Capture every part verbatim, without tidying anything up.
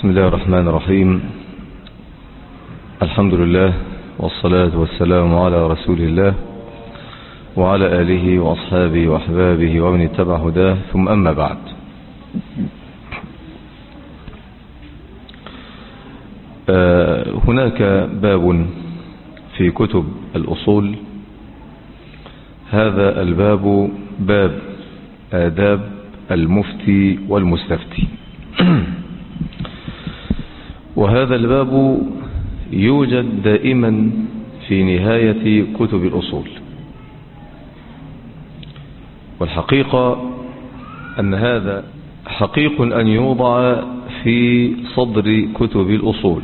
بسم الله الرحمن الرحيم. الحمد لله والصلاة والسلام على رسول الله وعلى آله وأصحابه وأحبابه ومن اتبع هداه، ثم أما بعد. هناك باب في كتب الأصول، هذا الباب باب آداب المفتي والمستفتي. وهذا الباب يوجد دائما في نهاية كتب الأصول، والحقيقة أن هذا حقيق أن يوضع في صدر كتب الأصول،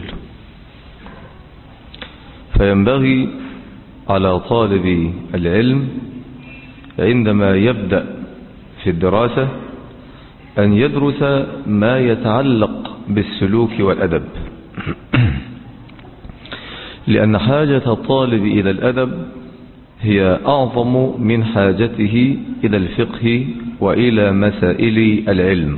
فينبغي على طالب العلم عندما يبدأ في الدراسة أن يدرس ما يتعلق بالسلوك والأدب، لأن حاجة الطالب إلى الأدب هي أعظم من حاجته إلى الفقه وإلى مسائل العلم.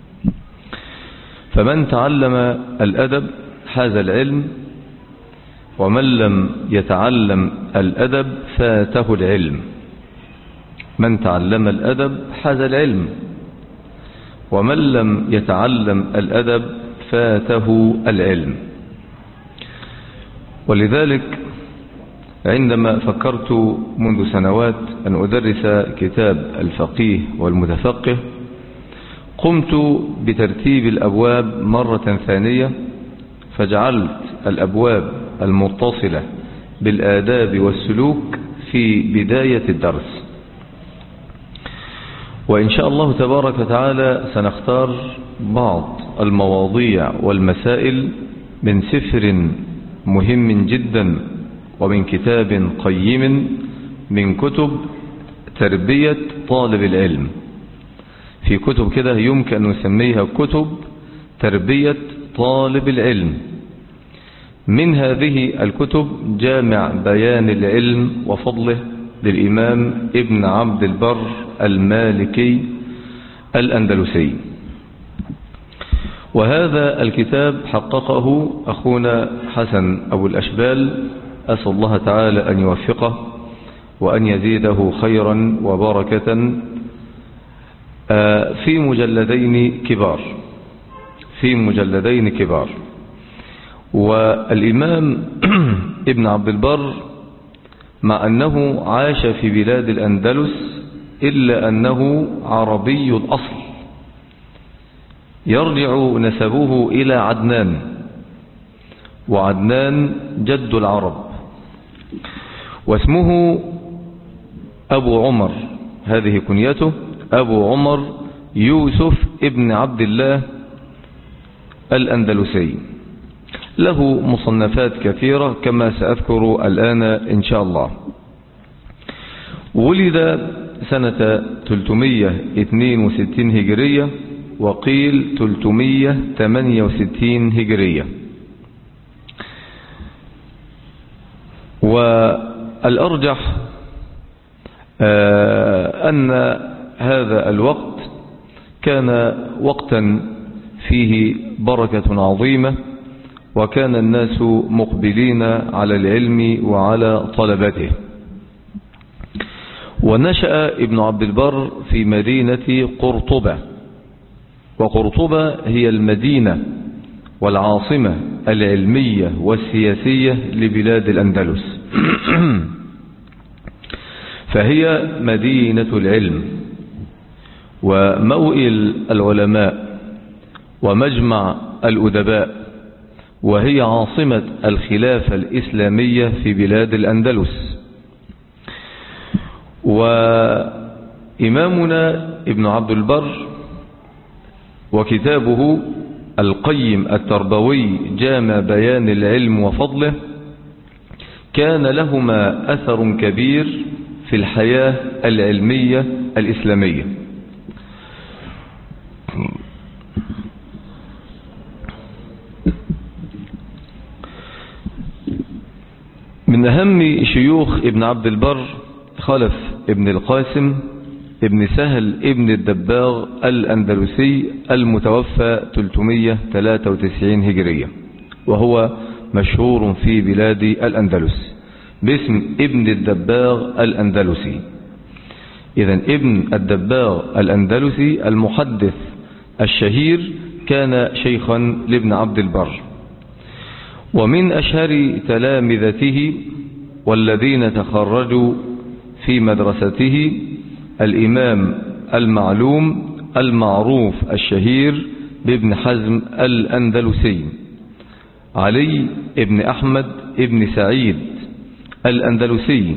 فمن تعلم الأدب حاز العلم، ومن لم يتعلم الأدب فاته العلم. من تعلم الأدب حاز العلم، ومن لم يتعلم الأدب فاته العلم. ولذلك عندما فكرت منذ سنوات أن أدرس كتاب الفقيه والمتفقه، قمت بترتيب الأبواب مرة ثانية، فجعلت الأبواب المتصلة بالآداب والسلوك في بداية الدرس. وإن شاء الله تبارك وتعالى سنختار بعض المواضيع والمسائل من سفر مهم جدا ومن كتاب قيم من كتب تربية طالب العلم. في كتب كده يمكن أن نسميها كتب تربية طالب العلم. من هذه الكتب جامع بيان العلم وفضله للإمام ابن عبد البر المالكي الأندلسي. وهذا الكتاب حققه أخونا حسن أبو الأشبال، أسأل الله تعالى أن يوفقه وأن يزيده خيرا وبركة، في مجلدين كبار في مجلدين كبار والإمام ابن عبد البر مع أنه عاش في بلاد الأندلس إلا أنه عربي الأصل، يرجع نسبه إلى عدنان، وعدنان جد العرب، واسمه أبو عمر، هذه كنيته أبو عمر يوسف ابن عبد الله الأندلسي. له مصنفات كثيرة كما سأذكر الآن إن شاء الله. ولد سنة ثلاثمائة واثنين وستين هجرية، وقيل ثلاثمائة وثمانية وستين هجرية. والأرجح أن هذا الوقت كان وقتا فيه بركة عظيمة، وكان الناس مقبلين على العلم وعلى طلبته. ونشأ ابن عبد البر في مدينة قرطبة، وقرطبة هي المدينة والعاصمة العلمية والسياسية لبلاد الأندلس. فهي مدينة العلم وموئل العلماء ومجمع الأدباء، وهي عاصمة الخلافة الإسلامية في بلاد الأندلس. وإمامنا ابن عبد البر وكتابه القيم التربوي جامع بيان العلم وفضله كان لهما أثر كبير في الحياة العلمية الإسلامية. من أهم شيوخ ابن عبد البر خلف ابن القاسم ابن سهل ابن الدباغ الأندلسي المتوفى ثلاثمائة وثلاثة وتسعين هجرية، وهو مشهور في بلاد الأندلس باسم ابن الدباغ الأندلسي. إذن ابن الدباغ الأندلسي المحدث الشهير كان شيخا لابن عبد البر. ومن أشهر تلامذته والذين تخرجوا في مدرسته الإمام المعلوم المعروف الشهير بابن حزم الأندلسي علي ابن أحمد ابن سعيد الأندلسي.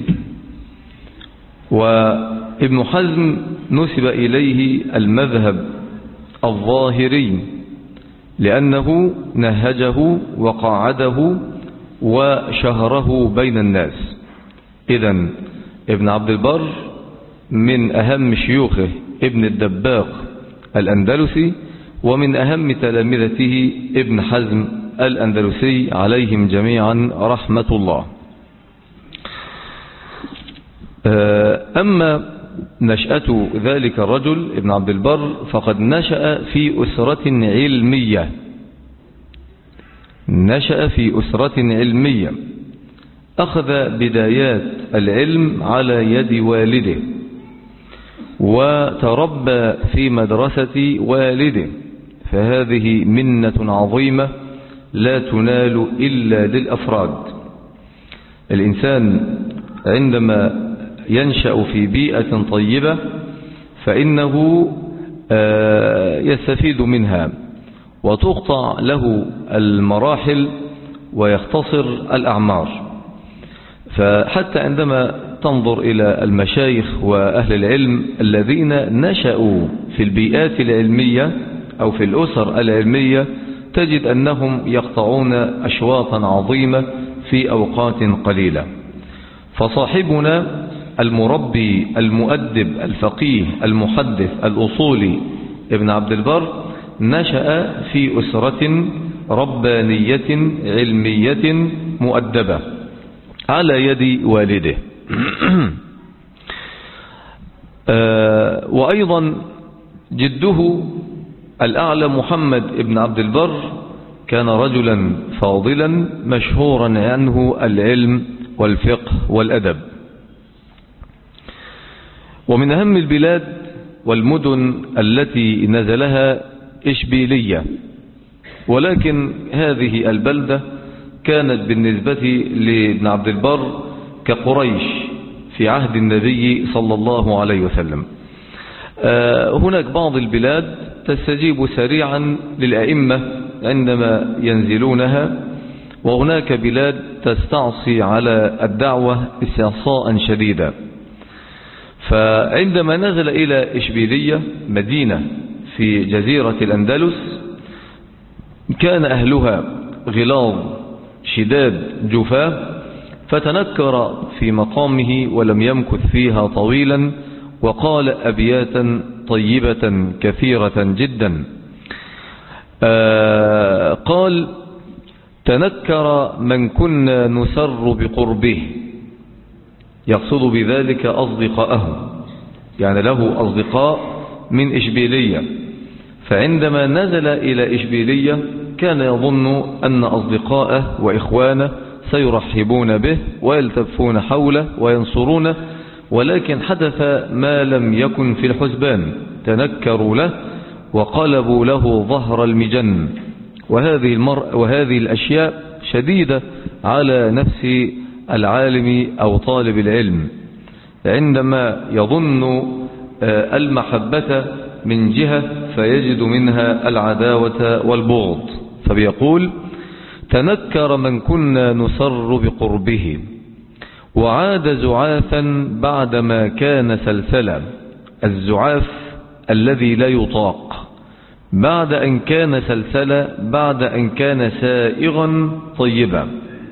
وابن حزم نسب إليه المذهب الظاهري لأنه نهجه وقاعده وشهره بين الناس. إذن ابن عبد البر من أهم شيوخه ابن الدباغ الأندلسي، ومن أهم تلامذته ابن حزم الأندلسي عليهم جميعا رحمة الله. أما نشأة ذلك الرجل ابن عبد البر فقد نشأ في أسرة علمية نشأ في أسرة علمية أخذ بدايات العلم على يد والده، وتربى في مدرسة والده، فهذه منة عظيمة لا تنال إلا للأفراد. الإنسان عندما ينشأ في بيئة طيبة فإنه يستفيد منها، وتقطع له المراحل ويختصر الأعمار. فحتى عندما تنظر إلى المشايخ وأهل العلم الذين نشأوا في البيئات العلمية أو في الأسر العلمية تجد أنهم يقطعون أشواطا عظيمة في أوقات قليلة. فصاحبنا المربي المؤدب الفقيه المحدث الأصولي ابن عبد البر نشأ في أسرة ربانية علمية مؤدبة على يد والده. وأيضا جده الأعلى محمد ابن عبد البر كان رجلا فاضلا مشهورا عنه العلم والفقه والأدب. ومن أهم البلاد والمدن التي نزلها إشبيلية، ولكن هذه البلدة كانت بالنسبة لابن عبد البر كقريش في عهد النبي صلى الله عليه وسلم. هناك بعض البلاد تستجيب سريعا للأئمة عندما ينزلونها، وهناك بلاد تستعصي على الدعوة استعصاء شديدا. فعندما نزل إلى إشبيلية مدينة في جزيرة الأندلس كان أهلها غلاظ شداد جفاة، فتنكر في مقامه ولم يمكث فيها طويلا، وقال أبياتا طيبة كثيرة جدا. آه قال: تنكر من كنا نسر بقربه، يقصد بذلك أصدقاءه، يعني له أصدقاء من إشبيلية، فعندما نزل إلى إشبيلية كان يظن أن أصدقاءه وإخوانه سيرحبون به ويلتفون حوله وينصرونه، ولكن حدث ما لم يكن في الحسبان، تنكروا له وقلبوا له ظهر المجن. وهذه, المر... وهذه الأشياء شديدة على نفس العالم أو طالب العلم، عندما يظن المحبة من جهة فيجد منها العداوة والبغض. فبيقول: تنكر من كنا نسر بقربه وعاد زعافا بعدما كان سلسلا. الزعاف الذي لا يطاق بعد أن كان سلسلا، بعد أن كان سائغا طيبا.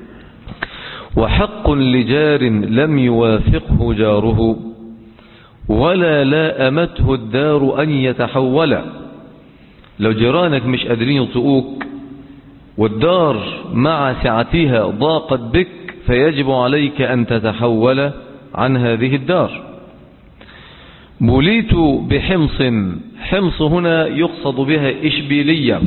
وحق لجار لم يوافقه جاره ولا لاءمته الدار أن يتحول. لو جيرانك مش قادرين يطيقوك والدار مع سعتها ضاقت بك فيجب عليك أن تتحول عن هذه الدار. بليت بحمص. حمص هنا يقصد بها إشبيلية،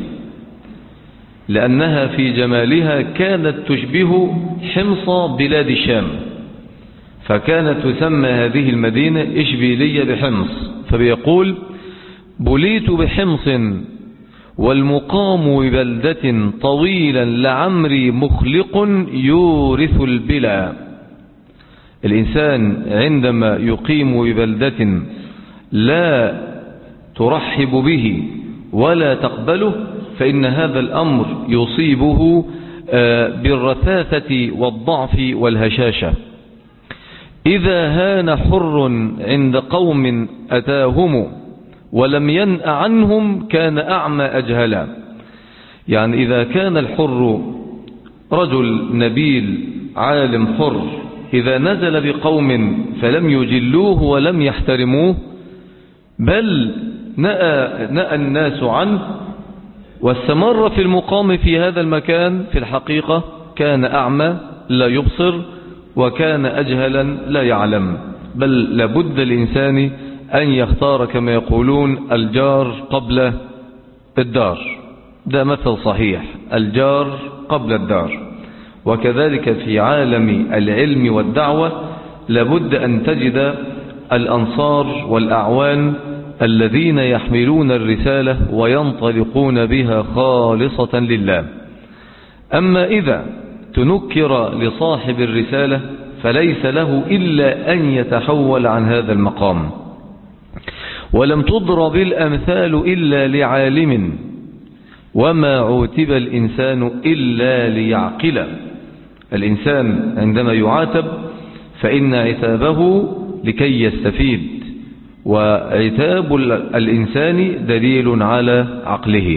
لأنها في جمالها كانت تشبه حمص بلاد الشام، فكانت تسمى هذه المدينة إشبيلية بحمص. فبيقول بليت بحمص والمقام ببلدة طويلا لعمري مخلق يورث البلا. الإنسان عندما يقيم ببلدة لا ترحب به ولا تقبله فإن هذا الأمر يصيبه بالرثاثة والضعف والهشاشة. إذا هان حر عند قوم أتاهم ولم ينأ عنهم كان أعمى أجهلا. يعني إذا كان الحر رجل نبيل عالم حر إذا نزل بقوم فلم يجلوه ولم يحترموه بل نأى, نأى الناس عنه واستمر في المقام في هذا المكان، في الحقيقة كان أعمى لا يبصر وكان أجهلا لا يعلم. بل لابد الإنسان أن يختار كما يقولون الجار قبل الدار، ده مثل صحيح، الجار قبل الدار. وكذلك في عالم العلم والدعوة لابد أن تجد الأنصار والأعوان الذين يحملون الرسالة وينطلقون بها خالصة لله. أما إذا تنكر لصاحب الرسالة فليس له إلا أن يتحول عن هذا المقام. ولم تضرب الأمثال إلا لعالم وما عوتب الإنسان إلا ليعقل. الإنسان عندما يعاتب فإن عتابه لكي يستفيد، وعتاب الإنسان دليل على عقله.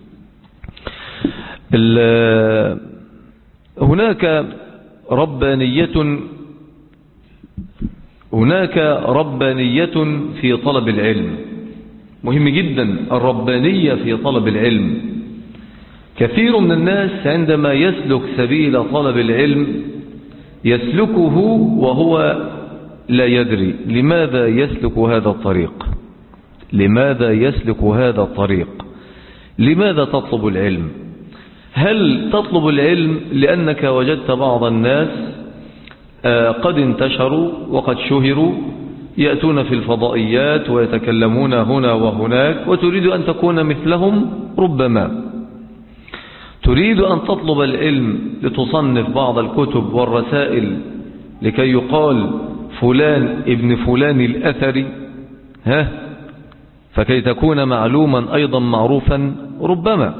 هناك ربانية هناك ربانية في طلب العلم، مهم جدا الربانية في طلب العلم. كثير من الناس عندما يسلك سبيل طلب العلم يسلكه وهو لا يدري لماذا يسلك هذا الطريق. لماذا يسلك هذا الطريق؟ لماذا تطلب العلم؟ هل تطلب العلم لأنك وجدت بعض الناس قد انتشروا وقد شهروا يأتون في الفضائيات ويتكلمون هنا وهناك وتريد أن تكون مثلهم؟ ربما تريد أن تطلب العلم لتصنف بعض الكتب والرسائل لكي يقال فلان ابن فلان الأثري، ها فكي تكون معلوما أيضا معروفا. ربما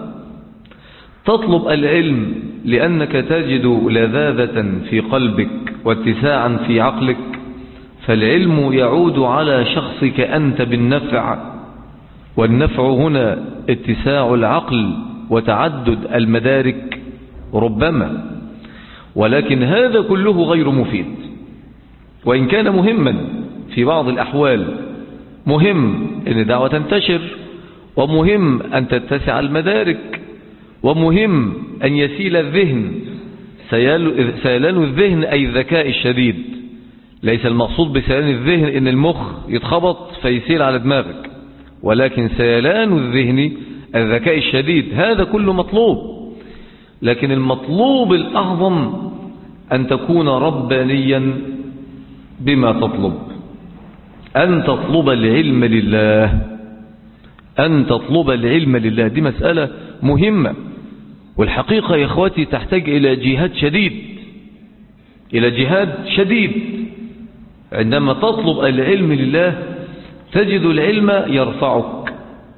تطلب العلم لأنك تجد لذاذة في قلبك واتساعا في عقلك، فالعلم يعود على شخصك أنت بالنفع، والنفع هنا اتساع العقل وتعدد المدارك. ربما، ولكن هذا كله غير مفيد، وإن كان مهما في بعض الأحوال. مهم أن الدعوة تنتشر، ومهم أن تتسع المدارك، ومهم أن يسيل الذهن. سيلان الذهن أي الذكاء الشديد، ليس المقصود بسيلان الذهن أن المخ يتخبط فيسيل على دماغك، ولكن سيلان الذهن الذكاء الشديد، هذا كله مطلوب. لكن المطلوب الأعظم أن تكون ربانيا بما تطلب، أن تطلب العلم لله، أن تطلب العلم لله. دي مسألة مهمة، والحقيقة يا إخواتي تحتاج إلى جهاد شديد، إلى جهاد شديد. عندما تطلب العلم لله تجد العلم يرفعك،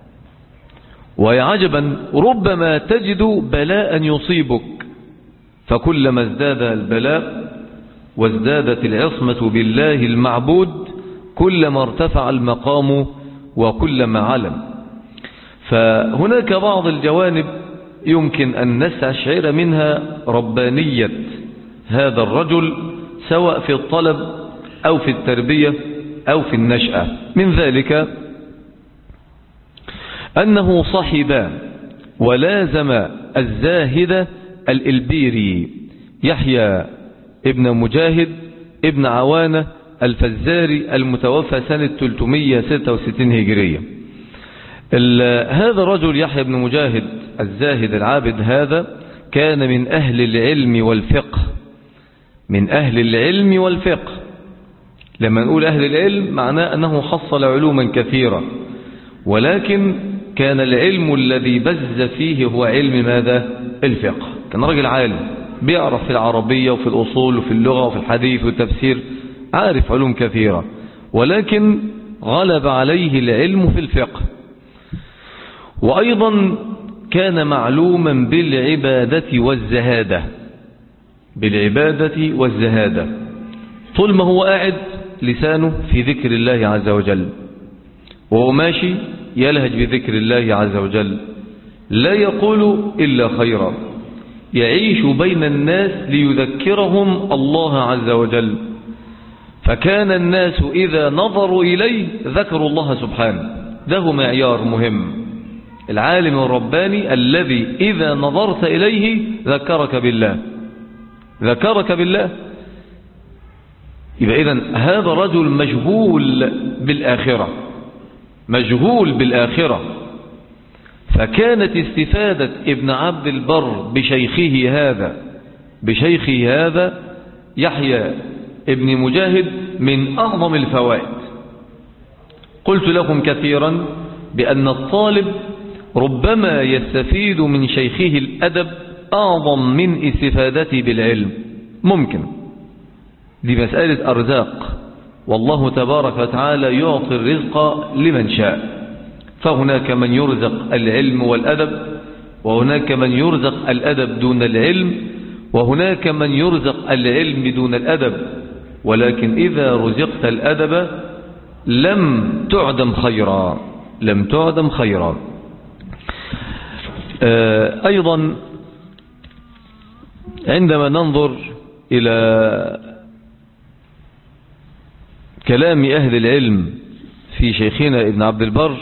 وعجبا ربما تجد بلاء يصيبك، فكلما ازداد البلاء وازدادت العصمة بالله المعبود كلما ارتفع المقام وكلما علم. فهناك بعض الجوانب يمكن أن نستشعر منها ربانية هذا الرجل، سواء في الطلب أو في التربية أو في النشأة. من ذلك أنه صحب ولازم الزاهد الإلبيري يحيى ابن مجاهد ابن عوانة الفزاري المتوفى سنة ثلاثمائة وستة وستين هجرية. هذا الرجل يحيى بن مجاهد الزاهد العابد هذا كان من أهل العلم والفقه، من أهل العلم والفقه. لما نقول أهل العلم معناه أنه حصل علوما كثيرة، ولكن كان العلم الذي بز فيه هو علم ماذا؟ الفقه. كان رجل عالم بيعرف في العربية وفي الأصول وفي اللغة وفي الحديث والتفسير، عارف علوم كثيرة، ولكن غلب عليه العلم في الفقه. وأيضا كان معلوما بالعبادة والزهادة، بالعبادة والزهادة. طول ما هو قاعد لسانه في ذكر الله عز وجل، وهو ماشي يلهج بذكر الله عز وجل، لا يقول إلا خيرا، يعيش بين الناس ليذكرهم الله عز وجل. فكان الناس إذا نظروا إليه ذكروا الله سبحانه. ده معيار مهم، العالم الرباني الذي إذا نظرت إليه ذكرك بالله، ذكرك بالله. يبقى إذن هذا رجل مجهول بالآخرة، مجهول بالآخرة. فكانت استفادة ابن عبد البر بشيخه هذا بشيخه هذا يحيى ابن مجاهد من أعظم الفوائد. قلت لكم كثيرا بأن الطالب ربما يستفيد من شيخه الأدب أعظم من استفادته بالعلم، ممكن. دي مسألة أرزاق، والله تبارك وتعالى يعطي الرزق لمن شاء. فهناك من يرزق العلم والأدب، وهناك من يرزق الأدب دون العلم، وهناك من يرزق العلم دون الأدب. ولكن إذا رزقت الأدب لم تعدم خيرا، لم تعدم خيرا. أيضا عندما ننظر إلى كلام أهل العلم في شيخنا ابن عبد البر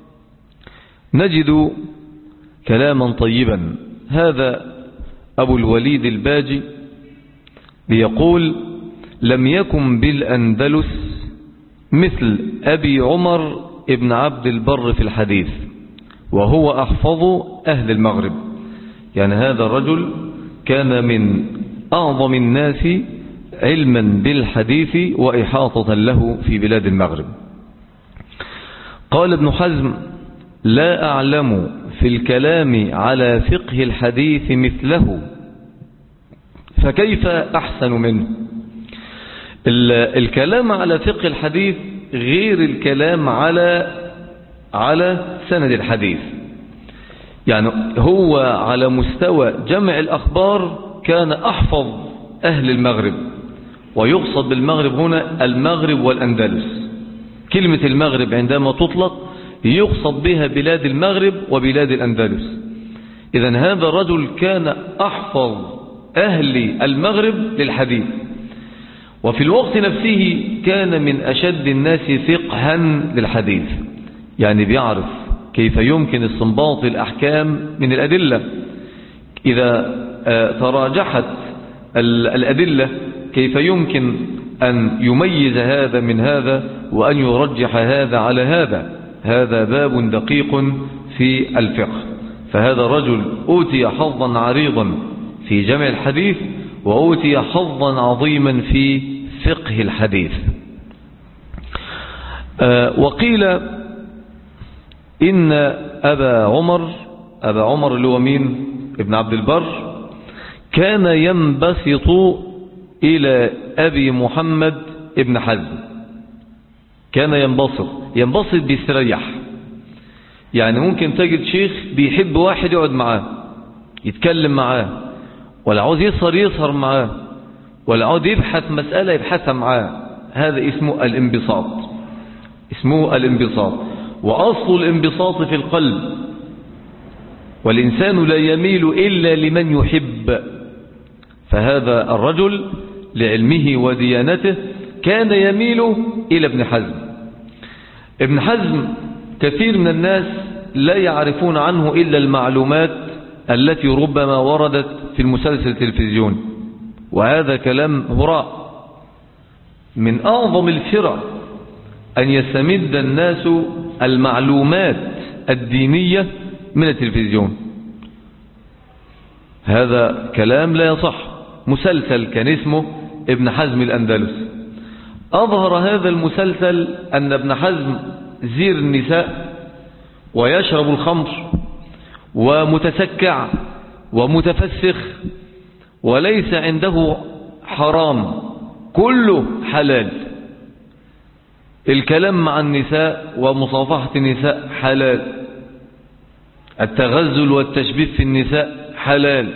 نجد كلاما طيبا. هذا أبو الوليد الباجي بيقول: لم يكن بالأندلس مثل أبي عمر ابن عبد البر في الحديث، وهو أحفظ أهل المغرب. يعني هذا الرجل كان من أعظم الناس علما بالحديث وإحاطة له في بلاد المغرب. قال ابن حزم: لا أعلم في الكلام على فقه الحديث مثله، فكيف أحسن منه؟ الكلام على فقه الحديث غير الكلام على على سند الحديث. يعني هو على مستوى جمع الأخبار كان أحفظ أهل المغرب، ويقصد بالمغرب هنا المغرب والأندلس. كلمة المغرب عندما تطلق يقصد بها بلاد المغرب وبلاد الأندلس. إذن هذا الرجل كان أحفظ أهل المغرب للحديث، وفي الوقت نفسه كان من أشد الناس فقها للحديث. يعني بيعرف كيف يمكن استنباط الأحكام من الأدلة، إذا تراجحت الأدلة كيف يمكن أن يميز هذا من هذا وأن يرجح هذا على هذا. هذا باب دقيق في الفقه. فهذا الرجل أوتي حظا عريضا في جمع الحديث، وأوتي حظا عظيما في فقه الحديث. آه وقيل إن أبا عمر أبا عمر اللي هو مين؟ ابن عبد البر، كان ينبسط إلى أبي محمد ابن حزم. كان ينبسط ينبسط بيستريح. يعني ممكن تجد شيخ بيحب واحد يقعد معاه يتكلم معاه، ولا عاوز يسهر يسهر معاه، ولا عاوز يبحث مسألة يبحثها معاه. هذا اسمه الانبساط، اسمه الانبساط. وأصل الانبساط في القلب، والإنسان لا يميل إلا لمن يحب. فهذا الرجل لعلمه وديانته كان يميل إلى ابن حزم. ابن حزم كثير من الناس لا يعرفون عنه إلا المعلومات التي ربما وردت في المسلسل التلفزيوني، وهذا كلام هراء. من أعظم الفرع أن يستمد الناس المعلومات الدينية من التلفزيون. هذا كلام لا يصح. مسلسل كان اسمه ابن حزم الأندلس، أظهر هذا المسلسل أن ابن حزم زير النساء ويشرب الخمر ومتسكع ومتفسخ، وليس عنده حرام، كله حلال. الكلام مع النساء ومصافحة النساء حلال، التغزل والتشبيث في النساء حلال،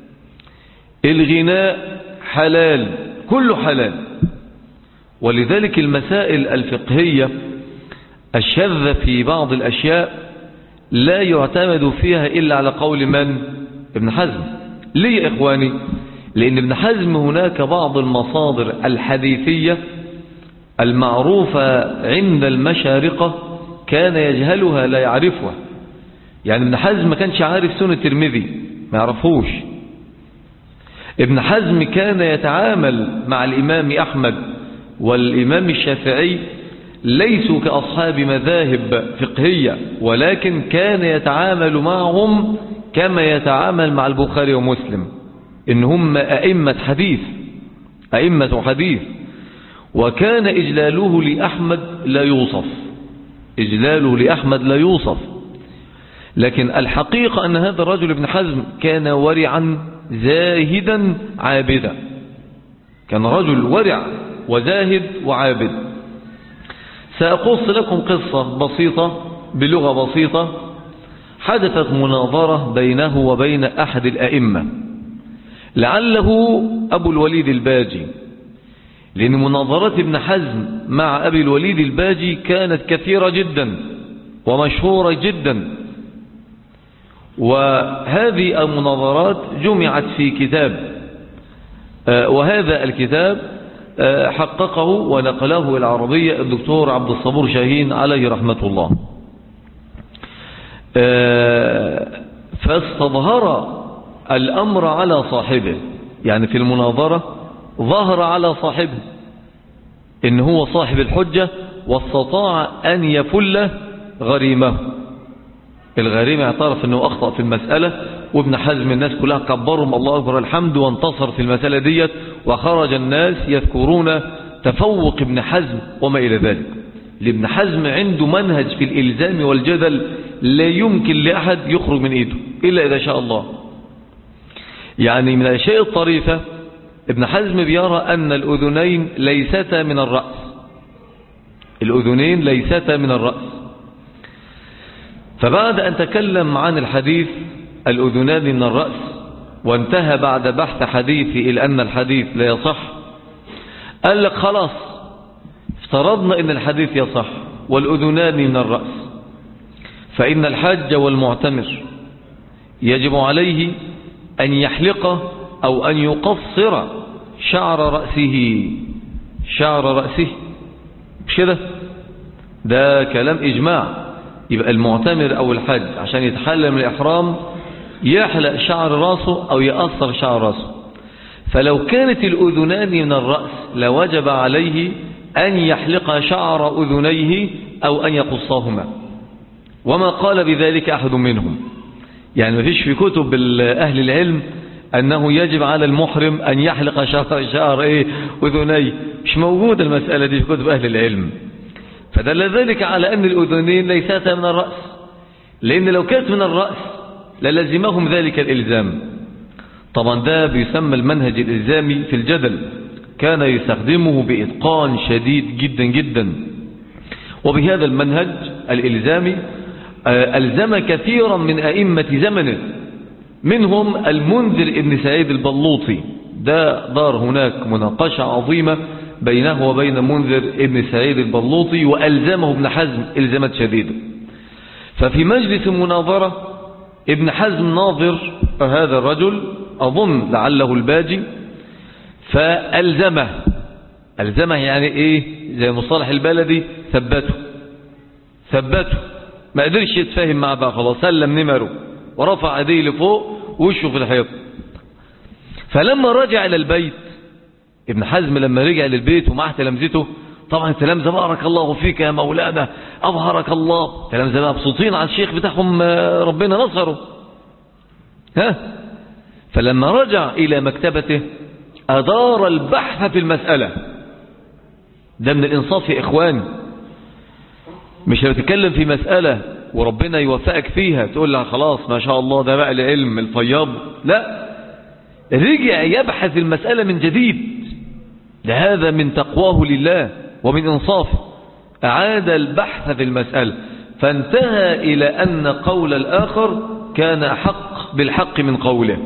الغناء حلال، كله حلال. ولذلك المسائل الفقهية الشاذة في بعض الأشياء لا يعتمد فيها إلا على قول من؟ ابن حزم. ليه يا إخواني؟ لأن ابن حزم هناك بعض المصادر الحديثية المعروفة عند المشارقة كان يجهلها لا يعرفها. يعني ابن حزم ما كانش عارف سنة الترمذي، ما يعرفوش. ابن حزم كان يتعامل مع الإمام أحمد والإمام الشافعي ليسوا كأصحاب مذاهب فقهية، ولكن كان يتعامل معهم كما يتعامل مع البخاري ومسلم، إن هم أئمة حديث، أئمة حديث. وكان إجلاله لأحمد لا يوصف، إجلاله لأحمد لا يوصف. لكن الحقيقة أن هذا الرجل ابن حزم كان ورعا زاهدا عابدا، كان رجل ورع وزاهد وعابد. سأقص لكم قصة بسيطة بلغة بسيطة. حدثت مناظرة بينه وبين أحد الأئمة، لعله أبو الوليد الباجي، لأن مناظرات ابن حزم مع أبي الوليد الباجي كانت كثيرة جدا ومشهورة جدا. وهذه المناظرات جمعت في كتاب، وهذا الكتاب حققه ونقله العربية الدكتور عبد الصبور شاهين عليه رحمة الله. فاستظهر الأمر على صاحبه، يعني في المناظرة ظهر على صاحبه إن هو صاحب الحجة، واستطاع أن يفل غريمه. الغريم اعترف أنه أخطأ في المسألة، وابن حزم الناس كلها كبرهم الله أكبر الحمد، وانتصر في المسألة ديت، وخرج الناس يذكرون تفوق ابن حزم وما إلى ذلك. لابن حزم عنده منهج في الإلزام والجدل لا يمكن لأحد يخرج من إيده إلا إذا شاء الله. يعني من الأشياء الطريفة، ابن حزم بيرى أن الأذنين ليستا من الرأس، الأذنين ليستا من الرأس. فبعد أن تكلم عن الحديث الأذنان من الرأس، وانتهى بعد بحث حديثي إلى أن الحديث لا يصح، قال لك خلاص افترضنا أن الحديث يصح والأذنان من الرأس، فإن الحج والمعتمر يجب عليه أن يحلق أو أن يقصر شعر رأسه، شعر رأسه مش كده؟ ده كلام إجماع. يبقى المعتمر أو الحج عشان يتحلل من الإحرام يحلق شعر رأسه أو يقصر شعر رأسه. فلو كانت الأذنان من الرأس لوجب عليه أن يحلق شعر أذنيه أو أن يقصهما، وما قال بذلك أحد منهم. يعني ما فيش في كتب أهل العلم أنه يجب على المحرم أن يحلق شعر, شعر إيه أذنيه، مش موجودة المسألة دي في كتب أهل العلم. فدل ذلك على أن الأذنين ليستا من الرأس، لأن لو كانت من الرأس للزمهم ذلك الإلزام. طبعا ده بيسمى المنهج الإلزامي في الجدل، كان يستخدمه بإتقان شديد جدا جدا. وبهذا المنهج الإلزامي ألزم كثيرا من أئمة زمنه، منهم المنذر ابن سعيد البلوطي. ده دار هناك مناقشة عظيمة بينه وبين منذر ابن سعيد البلوطي، وألزمه ابن حزم إلزامات شديدة. ففي مجلس المناظرة ابن حزم ناظر هذا الرجل، أظن لعله الباجي، فألزمه. ألزمه يعني إيه؟ زي مصطلح البلدي، ثبته ثبته ما قدرش يتفاهم معه بقى، خلاص سلم نمره ورفع يديه لفوق ووشه في الحيط. فلما رجع إلى البيت ابن حزم لما رجع للبيت ومعه تلامذته، طبعا التلامذة بارك الله فيك يا مولانا أظهرك الله، التلامذة بقى مبسوطين على الشيخ بتاعهم ربنا نصره. ها فلما رجع إلى مكتبته أدار البحث في المسألة. ده من الإنصاف يا إخواني، مش لو تتكلم في مسألة وربنا يوفقك فيها تقول لها خلاص ما شاء الله ده بقى العلم الفياض، لا، رجع يبحث المسألة من جديد، لهذا من تقواه لله ومن إنصافه، أعاد البحث في المسألة فانتهى إلى أن قول الآخر كان أحق بالحق من قوله،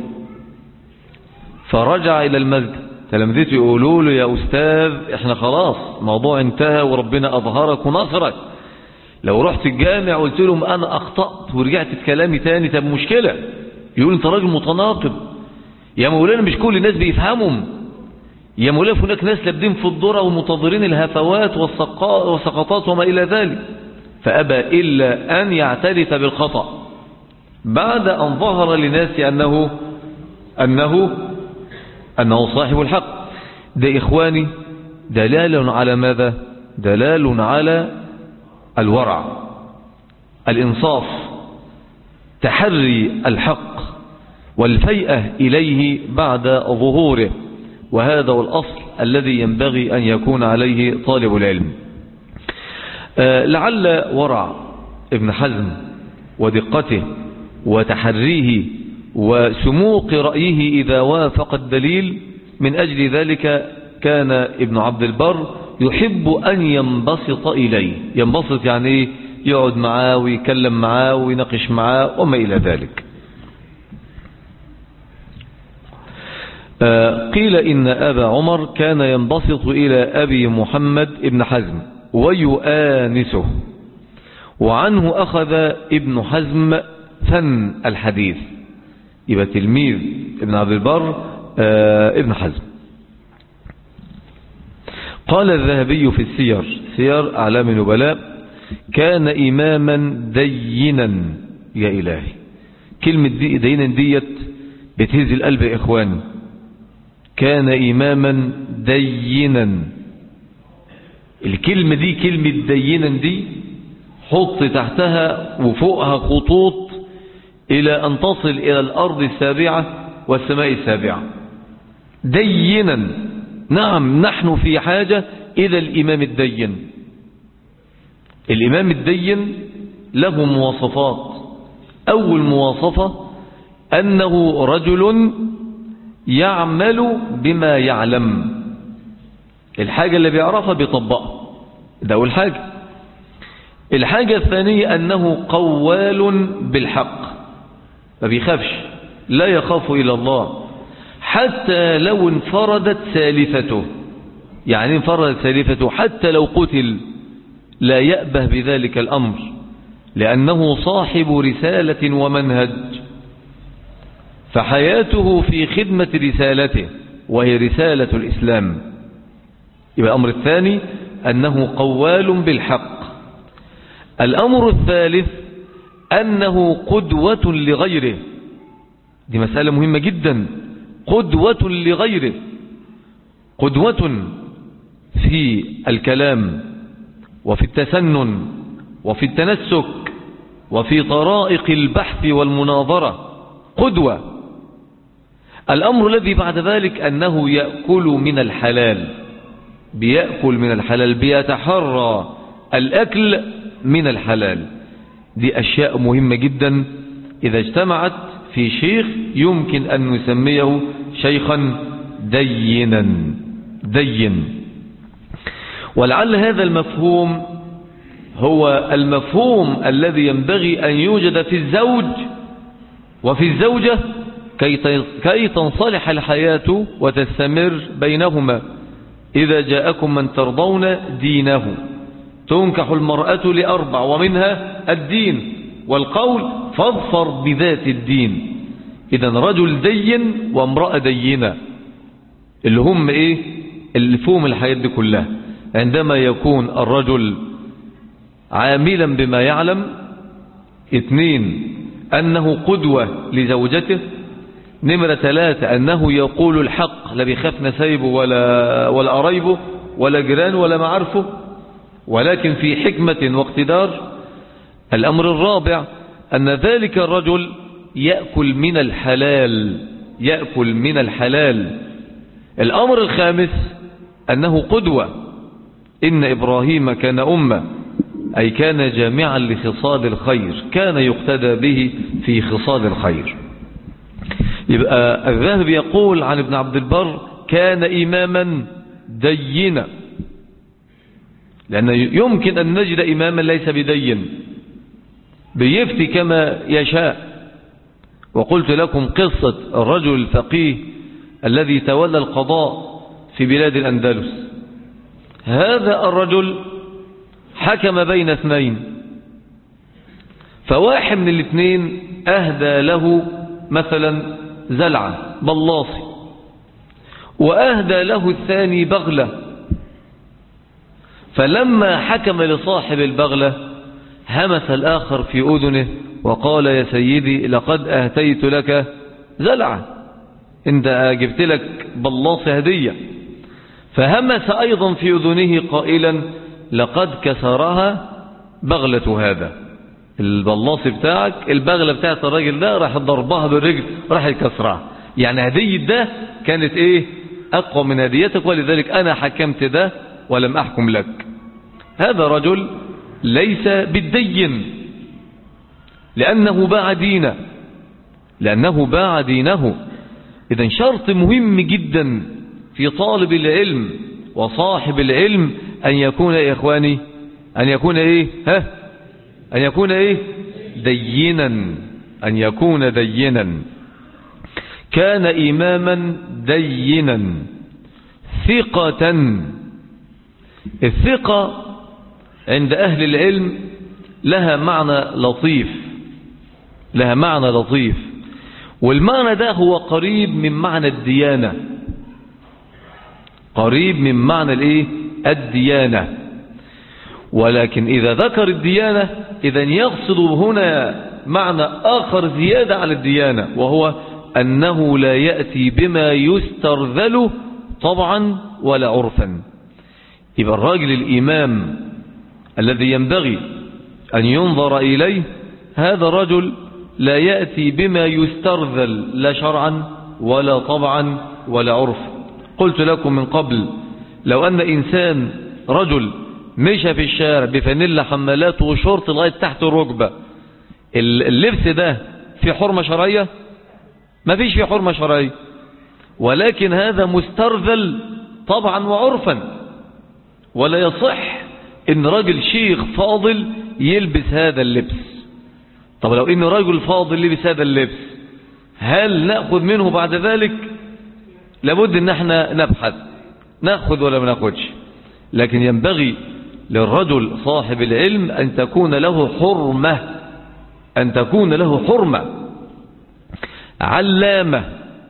فرجع إلى المسجد، تلامذته يقولوا له يا أستاذ احنا خلاص موضوع انتهى وربنا أظهرك ونصرك. لو رحت الجامع وقلت لهم أنا أخطأت ورجعت في كلامي تاني، طب مشكلة، يقول انت راجل متناقض يا مولانا، مش كل الناس بيفهمهم يا مولانا، هناك ناس لابدين في الذرة ومنتظرين الهفوات والسقطات وما إلى ذلك، فأبى إلا أن يعترف بالخطأ بعد أن ظهر للناس أنه أنه أنه صاحب الحق. ده إخواني دلال على ماذا؟ دلال على الورع، الإنصاف، تحري الحق والفيئة إليه بعد ظهوره، وهذا هو الأصل الذي ينبغي أن يكون عليه طالب العلم. آه لعل ورع ابن حزم ودقته وتحريه وسموق رأيه إذا وافق الدليل، من أجل ذلك كان ابن عبد البر يحب أن ينبسط إليه. ينبسط يعني يقعد معاه ويكلم معاه ويناقش معاه وما إلى ذلك. قيل إن أبا عمر كان ينبسط إلى أبي محمد ابن حزم ويؤانسه، وعنه أخذ ابن حزم فن الحديث، يبقى تلميذ ابن عبد البر ابن حزم. قال الذهبي في السير، سير أعلام النبلاء، كان إماما دينا. يا إلهي، كلمة دي دينا ديت بتهز القلب يا إخواني. كان إماما دينا، الكلمة دي كلمة دينا دي حط تحتها وفوقها خطوط إلى أن تصل إلى الأرض السابعة والسماء السابعة. دينا، نعم نحن في حاجة إلى الإمام الدين. الإمام الدين له مواصفات. أول مواصفة أنه رجل يعمل بما يعلم، الحاجة اللي بيعرفها بيطبقها، ده أول حاجة. الحاجة الثانية أنه قوال بالحق، ما بيخافش، لا يخاف إلى الله حتى لو انفردت سالفته. يعني انفردت سالفته حتى لو قتل لا يأبه بذلك الأمر، لأنه صاحب رسالة ومنهج، فحياته في خدمة رسالته وهي رسالة الإسلام. يبقى الأمر الثاني أنه قوال بالحق. الأمر الثالث أنه قدوة لغيره، دي مسألة مهمة جدا، قدوة لغيره، قدوة في الكلام وفي التسنن وفي التنسك وفي طرائق البحث والمناظرة، قدوة. الأمر الذي بعد ذلك أنه يأكل من الحلال، بيأكل من الحلال، بيتحرى الأكل من الحلال. دي أشياء مهمة جدا إذا اجتمعت في شيخ يمكن أن نسميه شيخا دينا دين. ولعل هذا المفهوم هو المفهوم الذي ينبغي أن يوجد في الزوج وفي الزوجة كي تنصلح الحياة وتستمر بينهما. إذا جاءكم من ترضون دينه تنكح المرأة لأربع ومنها الدين، والقول فاظفر بذات الدين. إذا رجل دين وامرأة دينة اللي هم إيه اللي فهم الحياة دي كلها. عندما يكون الرجل عاملا بما يعلم، اثنين أنه قدوة لزوجته، نمرة ثلاثة أنه يقول الحق، لا بيخاف نسايبه ولا, ولا قرايبه ولا جيران ولا معارفه، ولكن في حكمة واقتدار. الأمر الرابع أن ذلك الرجل يأكل من الحلال، يأكل من الحلال. الأمر الخامس أنه قدوة. إن إبراهيم كان أمة، أي كان جامعا لخصال الخير، كان يقتدى به في خصال الخير. يبقى الذهبي يقول عن ابن عبد البر كان إماما دينا، لأن يمكن أن نجد إماما ليس بدين بيفتي كما يشاء. وقلت لكم قصة الرجل الفقيه الذي تولى القضاء في بلاد الأندلس. هذا الرجل حكم بين اثنين، فواحد من الاثنين أهدى له مثلا زلعة بلاصي، وأهدى له الثاني بغلة. فلما حكم لصاحب البغلة همس الآخر في أذنه وقال يا سيدي لقد أهتيت لك زلعة، انت جبت لك بلاص هدية. فهمس أيضا في أذنه قائلا لقد كسرها بغلة هذا، البلاص بتاعك البغلة بتاعت الراجل ده راح ضربها بالرجل راح يكسرها، يعني هدية ده كانت ايه أقوى من هديتك، ولذلك أنا حكمت ده ولم أحكم لك. هذا رجل ليس بالدين لأنه باع دينه، لأنه باع دينه. إذن شرط مهم جدا في طالب العلم وصاحب العلم أن يكون يا إخواني أن يكون إيه ها أن يكون إيه دينا، أن يكون دينا. كان إماما دينا ثقة. الثقة عند أهل العلم لها معنى لطيف، لها معنى لطيف، والمعنى ده هو قريب من معنى الديانة، قريب من معنى الايه الديانة. ولكن إذا ذكر الديانة إذن يقصد هنا معنى آخر زيادة على الديانة، وهو أنه لا يأتي بما يسترذل طبعا ولا عرفا. يبقى الراجل الإمام الذي ينبغي أن ينظر إليه هذا الرجل لا يأتي بما يسترذل لا شرعا ولا طبعا ولا عرف. قلت لكم من قبل لو أن إنسان رجل مشى في الشارع بفانيلا حمالات وشورت لغاية تحت الركبة، اللبس ده في حرمة شرعية؟ ما فيش في حرمة شرعية، ولكن هذا مسترذل طبعا وعرفا، ولا يصح ان رجل شيخ فاضل يلبس هذا اللبس. طب لو ان رجل فاضل لبس هذا اللبس هل نأخذ منه بعد ذلك؟ لابد ان احنا نبحث نأخذ ولا ما نأخذش. لكن ينبغي للرجل صاحب العلم ان تكون له حرمة، ان تكون له حرمة. علامة،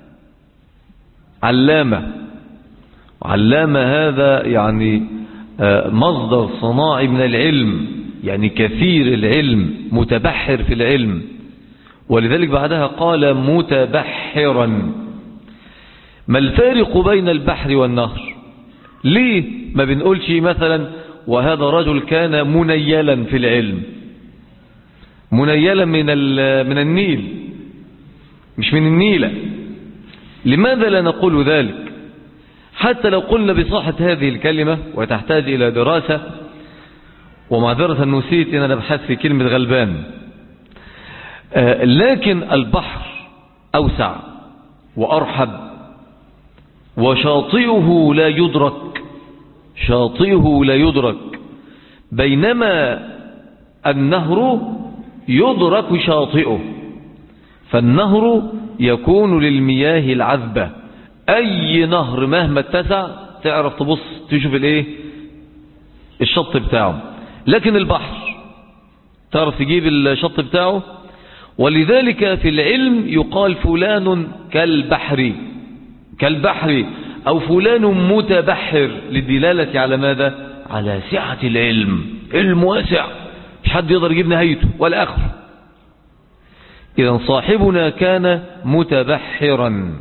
علامة علامة هذا يعني مصدر صناعي من العلم، يعني كثير العلم، متبحر في العلم. ولذلك بعدها قال متبحرا. ما الفارق بين البحر والنهر؟ ليه ما بنقولش مثلا وهذا رجل كان منيلا في العلم، منيلا من من النيل مش من النيلة؟ لماذا لا نقول ذلك؟ حتى لو قلنا بصحة هذه الكلمة وتحتاج إلى دراسة، ومعذرة نسيت أن أنا بحث في كلمة غلبان. آه لكن البحر أوسع وأرحب، وشاطئه لا يدرك، شاطئه لا يدرك، بينما النهر يدرك شاطئه. فالنهر يكون للمياه العذبة، أي نهر مهما اتسع تعرف تبص تشوف الايه الشط بتاعه، لكن البحر تعرف تجيب الشط بتاعه. ولذلك في العلم يقال فلان كالبحر، كالبحر، أو فلان متبحر، للدلالة على ماذا؟ على سعة العلم، علم واسع مش حد يقدر يجيب نهايته ولا آخره. إذن صاحبنا كان متبحرا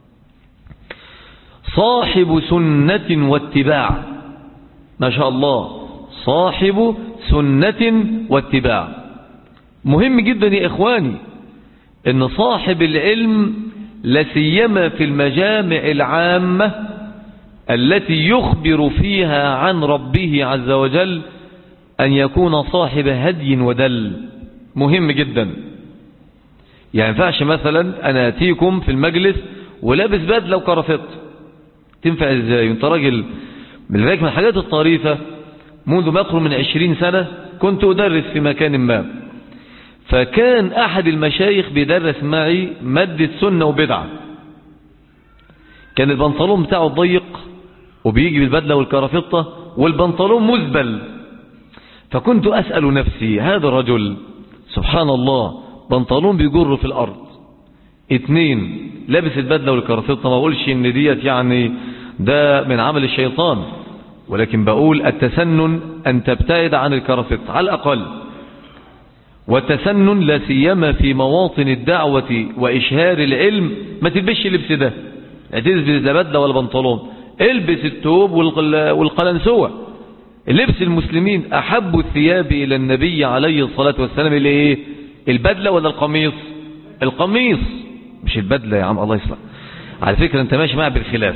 صاحب سنة واتباع، ما شاء الله، صاحب سنة واتباع. مهم جدا يا إخواني إن صاحب العلم لسيما في المجامع العامة التي يخبر فيها عن ربه عز وجل أن يكون صاحب هدي ودل. مهم جدا. يعني ينفعش مثلا أنا أتيكم في المجلس ولابس بدلة وكرافت، تنفع ازاي؟ انت راجل. من ذلك من الحاجات الطريفة، منذ ما يقرب من عشرين سنة كنت أدرس في مكان ما، فكان أحد المشايخ بيدرس معي مادة سنة وبدعة. كان البنطلون بتاعه ضيق وبيجي بالبدلة والكرافتة والبنطلون مزبل، فكنت أسأل نفسي هذا الرجل سبحان الله بنطلون بيجر في الأرض، اتنين لابس البدلة والكرافتة، ما بقولش ان ديت يعني ده من عمل الشيطان، ولكن بقول التسنن أن تبتعد عن الكرافتة على الأقل، والتسنن لا سيما في مواطن الدعوة وإشهار العلم ما تلبسش اللبس ده، لا تلبس لا بدلة ولا بنطلون، البس الثوب والقلنسوة. لبس المسلمين أحب الثياب إلى النبي عليه الصلاة والسلام اللي ايه؟ البدلة ولا القميص؟ القميص مش البدلة يا عم، الله يصلح. على فكرة انت ماشي معي بالخلاف.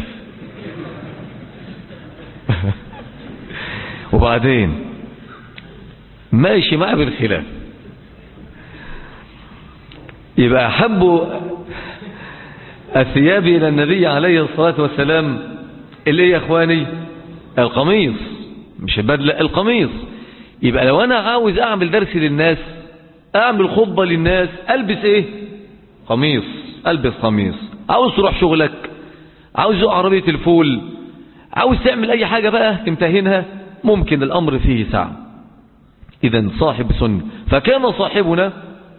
وبعدين ماشي معي بالخلاف. يبقى أحب الثياب إلى النبي عليه الصلاة والسلام اللي ايه يا اخواني؟ القميص مش البدلة، القميص. يبقى لو انا عاوز اعمل درس للناس، اعمل خطبة للناس، البس ايه؟ قميص، البس قميص. عاوز تروح شغلك، عاوز عربية الفول، عاوز تعمل اي حاجة بقى تمتهنها، ممكن الامر فيه سعة. اذا صاحب سنة. فكان صاحبنا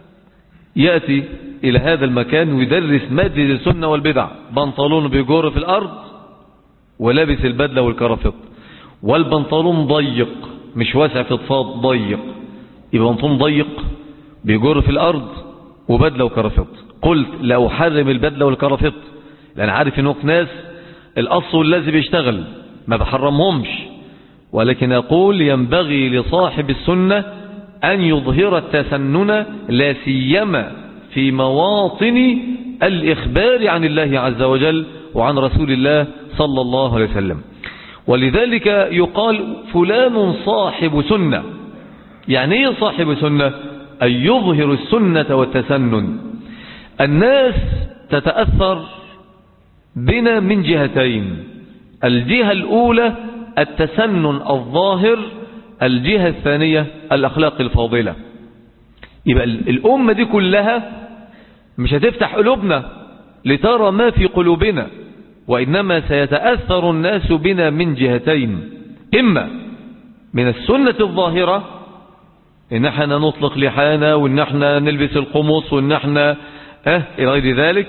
يأتي الى هذا المكان ويدرس مادة السنة والبدع، بنطلون بيجور في الارض ولابس البدلة والكرافت، والبنطلون ضيق مش واسع في الفاض، ضيق. يبقى بنطلون ضيق بيجور في الارض وبدلة وكرافت. قلت لا أحرم البدلة والكرافت، لأن عارف انه ناس الأصل الذي بيشتغل ما بحرمهمش، ولكن أقول ينبغي لصاحب السنة أن يظهر التسنن لا سيما في مواطن الإخبار عن الله عز وجل وعن رسول الله صلى الله عليه وسلم. ولذلك يقال فلان صاحب سنة. يعني ايه صاحب سنة؟ أن يظهر السنة والتسنن. الناس تتأثر بنا من جهتين، الجهة الأولى التسنن الظاهر، الجهة الثانية الأخلاق الفاضلة. يبقى الأمة دي كلها مش هتفتح قلوبنا لترى ما في قلوبنا، وإنما سيتأثر الناس بنا من جهتين، إما من السنة الظاهرة إن احنا نطلق لحانا وإن احنا نلبس القمص وإن احنا اه إلى غير ذلك،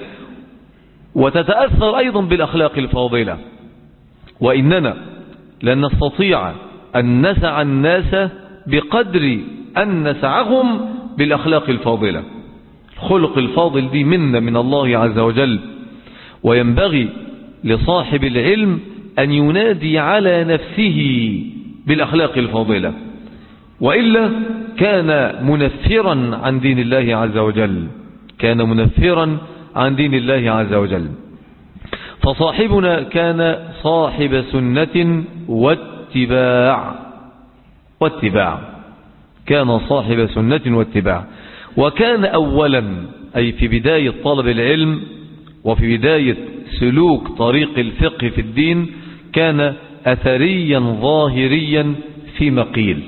وتتأثر أيضا بالأخلاق الفاضلة. وإننا لن نستطيع أن نسع الناس بقدر أن نسعهم بالأخلاق الفاضلة. الخلق الفاضل دي منا من الله عز وجل، وينبغي لصاحب العلم أن ينادي على نفسه بالأخلاق الفاضلة، وإلا كان منفرا عن دين الله عز وجل، كان منفرا عن دين الله عز وجل. فصاحبنا كان صاحب سنة واتباع، واتباع كان صاحب سنة واتباع. وكان أولا أي في بداية طلب العلم وفي بداية سلوك طريق الفقه في الدين كان أثريا ظاهريا فيما قيل.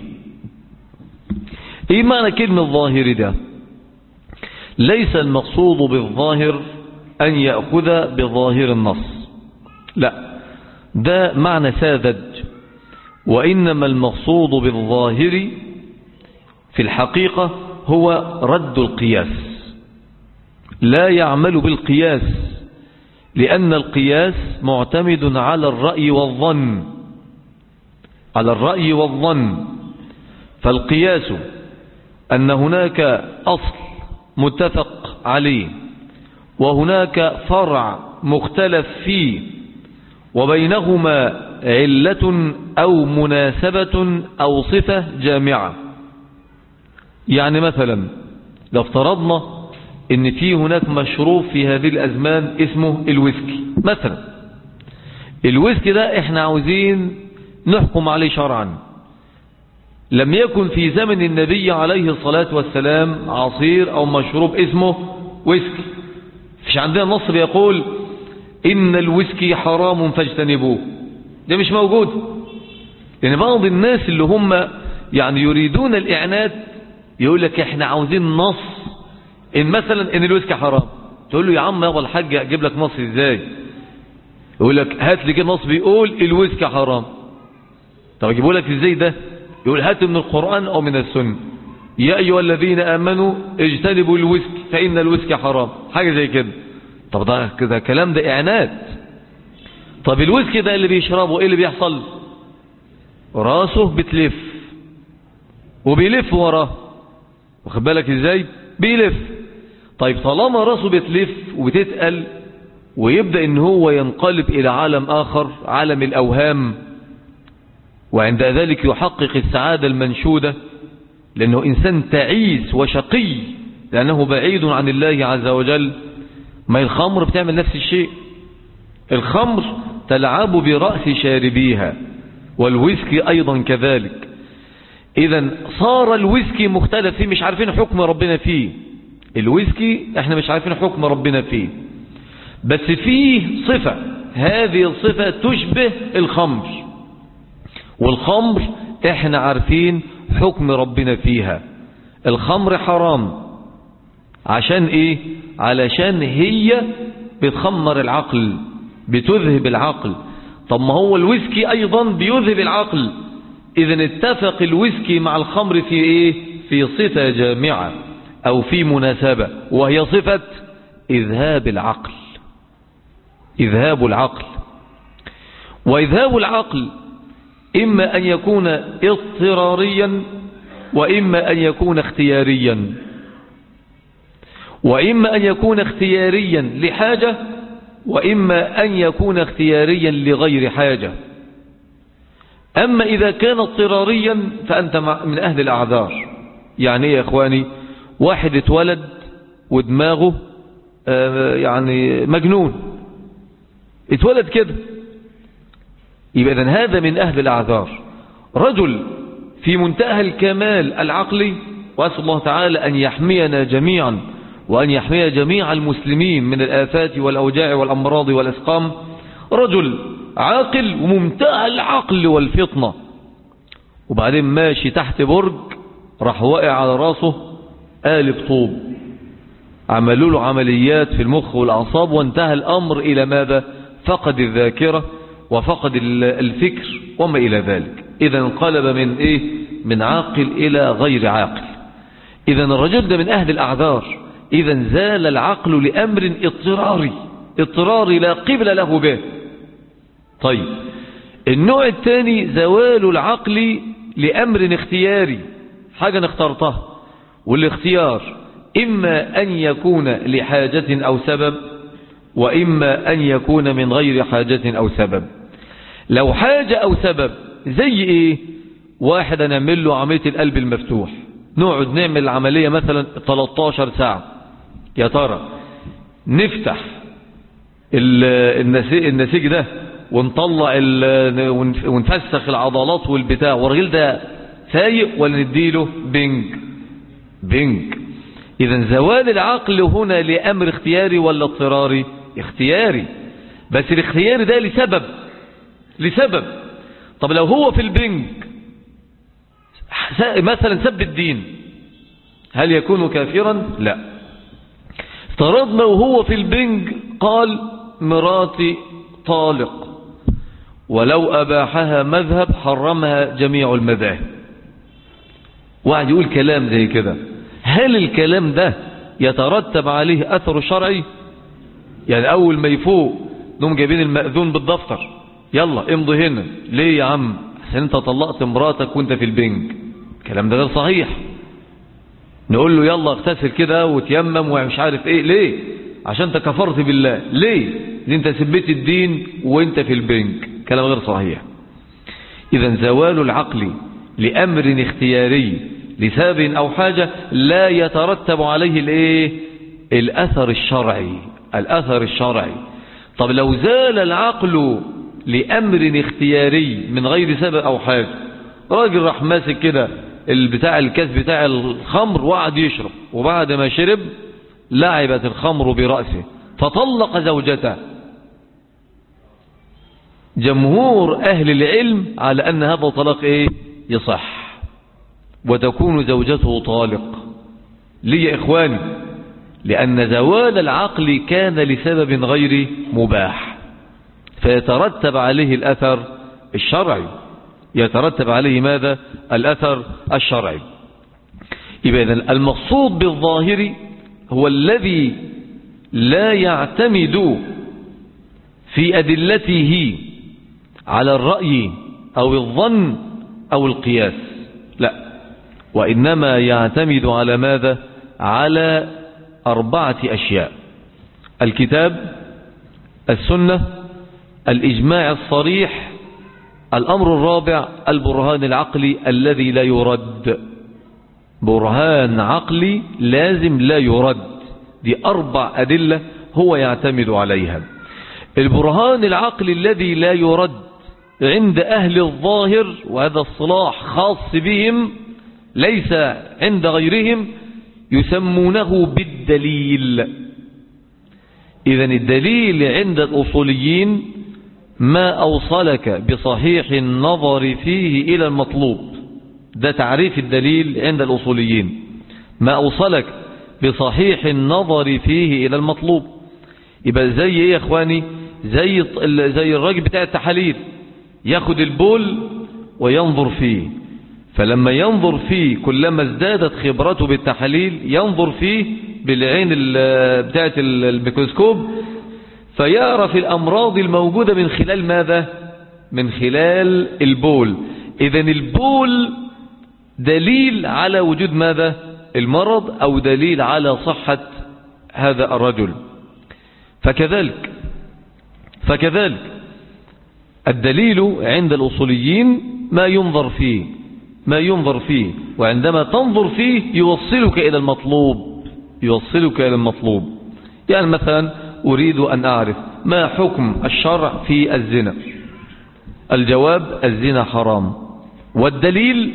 ايه معنى كلمة ظاهر ده؟ ليس المقصود بالظاهر أن يأخذ بظاهر النص، لا، ده معنى ساذج. وإنما المقصود بالظاهر في الحقيقة هو رد القياس، لا يعمل بالقياس، لأن القياس معتمد على الرأي والظن، على الرأي والظن. فالقياس أن هناك أصل متفق عليه وهناك فرع مختلف فيه وبينهما علة أو مناسبة أو صفة جامعة. يعني مثلا لو افترضنا ان في هناك مشروب في هذه الأزمان اسمه الويسكي مثلا، الويسكي ده احنا عاوزين نحكم عليه شرعا. لم يكن في زمن النبي عليه الصلاة والسلام عصير أو مشروب اسمه ويسكي، فيش عندنا نص بيقول إن الويسكي حرام فاجتنبوه، ده مش موجود. لأن بعض الناس اللي هم يعني يريدون الإعنات يقول لك احنا عاوزين نص إن مثلا إن الويسكي حرام، تقول له يا عم يابا الحاج أجيب لك نص إزاي؟ يقول لك هات لي كده نص بيقول الويسكي حرام. طب أجيبه لك إزاي ده؟ يقول هات من القرآن أو من السنة، يا أيها الذين آمنوا اجتنبوا الويسكي فإن الويسكي حرام، حاجة زي كده. طب ده كده كلام ده إعانات. طب الويسكي ده اللي بيشربه إيه اللي بيحصل؟ راسه بتلف وبيلف وراه، واخد بالك إزاي؟ بيلف. طيب طالما راسه بتلف وبتتقل ويبدأ إن هو ينقلب إلى عالم آخر، عالم الأوهام، وعند ذلك يحقق السعادة المنشودة، لأنه إنسان تعيس وشقي لأنه بعيد عن الله عز وجل. ما الخمر بتعمل نفس الشيء، الخمر تلعب برأس شاربيها، والويسكي أيضا كذلك. إذا صار الويسكي مختلف فيه، مش عارفين حكم ربنا فيه. الويسكي احنا مش عارفين حكم ربنا فيه، بس فيه صفة، هذه الصفة تشبه الخمر، والخمر احنا عارفين حكم ربنا فيها. الخمر حرام عشان ايه؟ علشان هي بتخمر العقل، بتذهب العقل. طب ما هو الويسكي ايضا بيذهب العقل. اذا اتفق الويسكي مع الخمر في ايه؟ في صفة جامعة او في مناسبة، وهي صفة اذهاب العقل، اذهاب العقل. واذهاب العقل إما أن يكون اضطراريا وإما أن يكون اختياريا، وإما أن يكون اختياريا لحاجة وإما أن يكون اختياريا لغير حاجة. أما إذا كان اضطراريا فأنت من أهل الأعذار. يعني إيه يا إخواني؟ واحد اتولد ودماغه يعني مجنون، اتولد كده، يبقى إذن هذا من أهل الأعذار. رجل في منتهى الكمال العقلي، وأسأل الله تعالى أن يحمينا جميعا وأن يحمي جميع المسلمين من الآفات والأوجاع والأمراض والأسقام. رجل عاقل وممتهى العقل والفطنة، وبعدين ماشي تحت برج، راح واقع على راسه قالب طوب، عملوا له عمليات في المخ والأعصاب، وانتهى الأمر إلى ماذا؟ فقد الذاكرة وفقد الفكر وما إلى ذلك. إذا انقلب من إيه؟ من عاقل إلى غير عاقل. إذا الرجل ده من أهل الأعذار. إذا زال العقل لأمر اضطراري، اضطراري لا قبل له به. طيب النوع الثاني زوال العقل لأمر اختياري، حاجة نختارتها، والاختيار إما أن يكون لحاجة أو سبب وإما أن يكون من غير حاجة أو سبب. لو حاجة أو سبب زي إيه؟ واحد نعمل له عملية القلب المفتوح، نقعد نعمل العملية مثلا ثلاثة عشر ساعة، يا ترى نفتح النسيج ده ونطلع ونفسخ العضلات والبتاع والراجل ده فايق، ولا نديله بنج بنج؟ إذا زوال العقل هنا لأمر اختياري ولا اضطراري؟ اختياري، بس الاختياري ده لسبب لسبب. طب لو هو في البنج مثلا سب الدين، هل يكون كافرا؟ لا. افترضنا وهو في البنج قال مراتي طالق، ولو أباحها مذهب حرمها جميع المذاهب، واحد يقول كلام زي كده، هل الكلام ده يترتب عليه أثر شرعي؟ يعني أول ما يفوق نوم جايبين المأذون بالدفتر، يلا امضي هنا. ليه يا عم؟ عشان انت طلقت مراتك وانت في البنج. الكلام ده غير صحيح. نقول له يلا اغتسل كده وتيمم ومش عارف ايه، ليه؟ عشان انت كفرت بالله. ليه؟ لان انت سبيت الدين وانت في البنك. كلام غير صحيح. اذا زوال العقل لامر اختياري لسبب او حاجة لا يترتب عليه الايه؟ الاثر الشرعي. الاثر الشرعي. طب لو زال العقل لامر اختياري من غير سبب او حاجة، راجل راح ماسك كده البتاع الكاس بتاع الخمر وقعد يشرب، وبعد ما شرب لعبت الخمر برأسه فطلق زوجته. جمهور أهل العلم على أن هذا طلاق إيه؟ يصح، وتكون زوجته طالق. ليه يا إخواني؟ لأن زوال العقل كان لسبب غير مباح، فيترتب عليه الأثر الشرعي. يترتب عليه ماذا؟ الأثر الشرعي. يبقى إذن المقصود بالظاهر هو الذي لا يعتمد في أدلته على الرأي أو الظن أو القياس، لا، وإنما يعتمد على ماذا؟ على أربعة أشياء: الكتاب، السنة، الإجماع الصريح، الأمر الرابع البرهان العقلي الذي لا يرد. برهان عقلي لازم لا يرد. دي أربع أدلة هو يعتمد عليها. البرهان العقلي الذي لا يرد عند أهل الظاهر، وهذا الصلاح خاص بهم ليس عند غيرهم، يسمونه بالدليل. إذن الدليل عند الأصوليين ما أوصلك بصحيح النظر فيه إلى المطلوب. ده تعريف الدليل عند الأصوليين: ما أوصلك بصحيح النظر فيه إلى المطلوب. يبقى زي إيه يا إخواني؟ زي زي الراجل بتاع التحاليل، ياخد البول وينظر فيه، فلما ينظر فيه كلما ازدادت خبرته بالتحاليل ينظر فيه بالعين بتاعة الميكروسكوب، فيعرف الأمراض الموجودة من خلال ماذا؟ من خلال البول. إذن البول دليل على وجود ماذا؟ المرض، أو دليل على صحة هذا الرجل. فكذلك فكذلك الدليل عند الأصوليين ما ينظر فيه ما ينظر فيه وعندما تنظر فيه يوصلك إلى المطلوب يوصلك إلى المطلوب. يعني مثلا أريد أن أعرف ما حكم الشرع في الزنا. الجواب: الزنا حرام. والدليل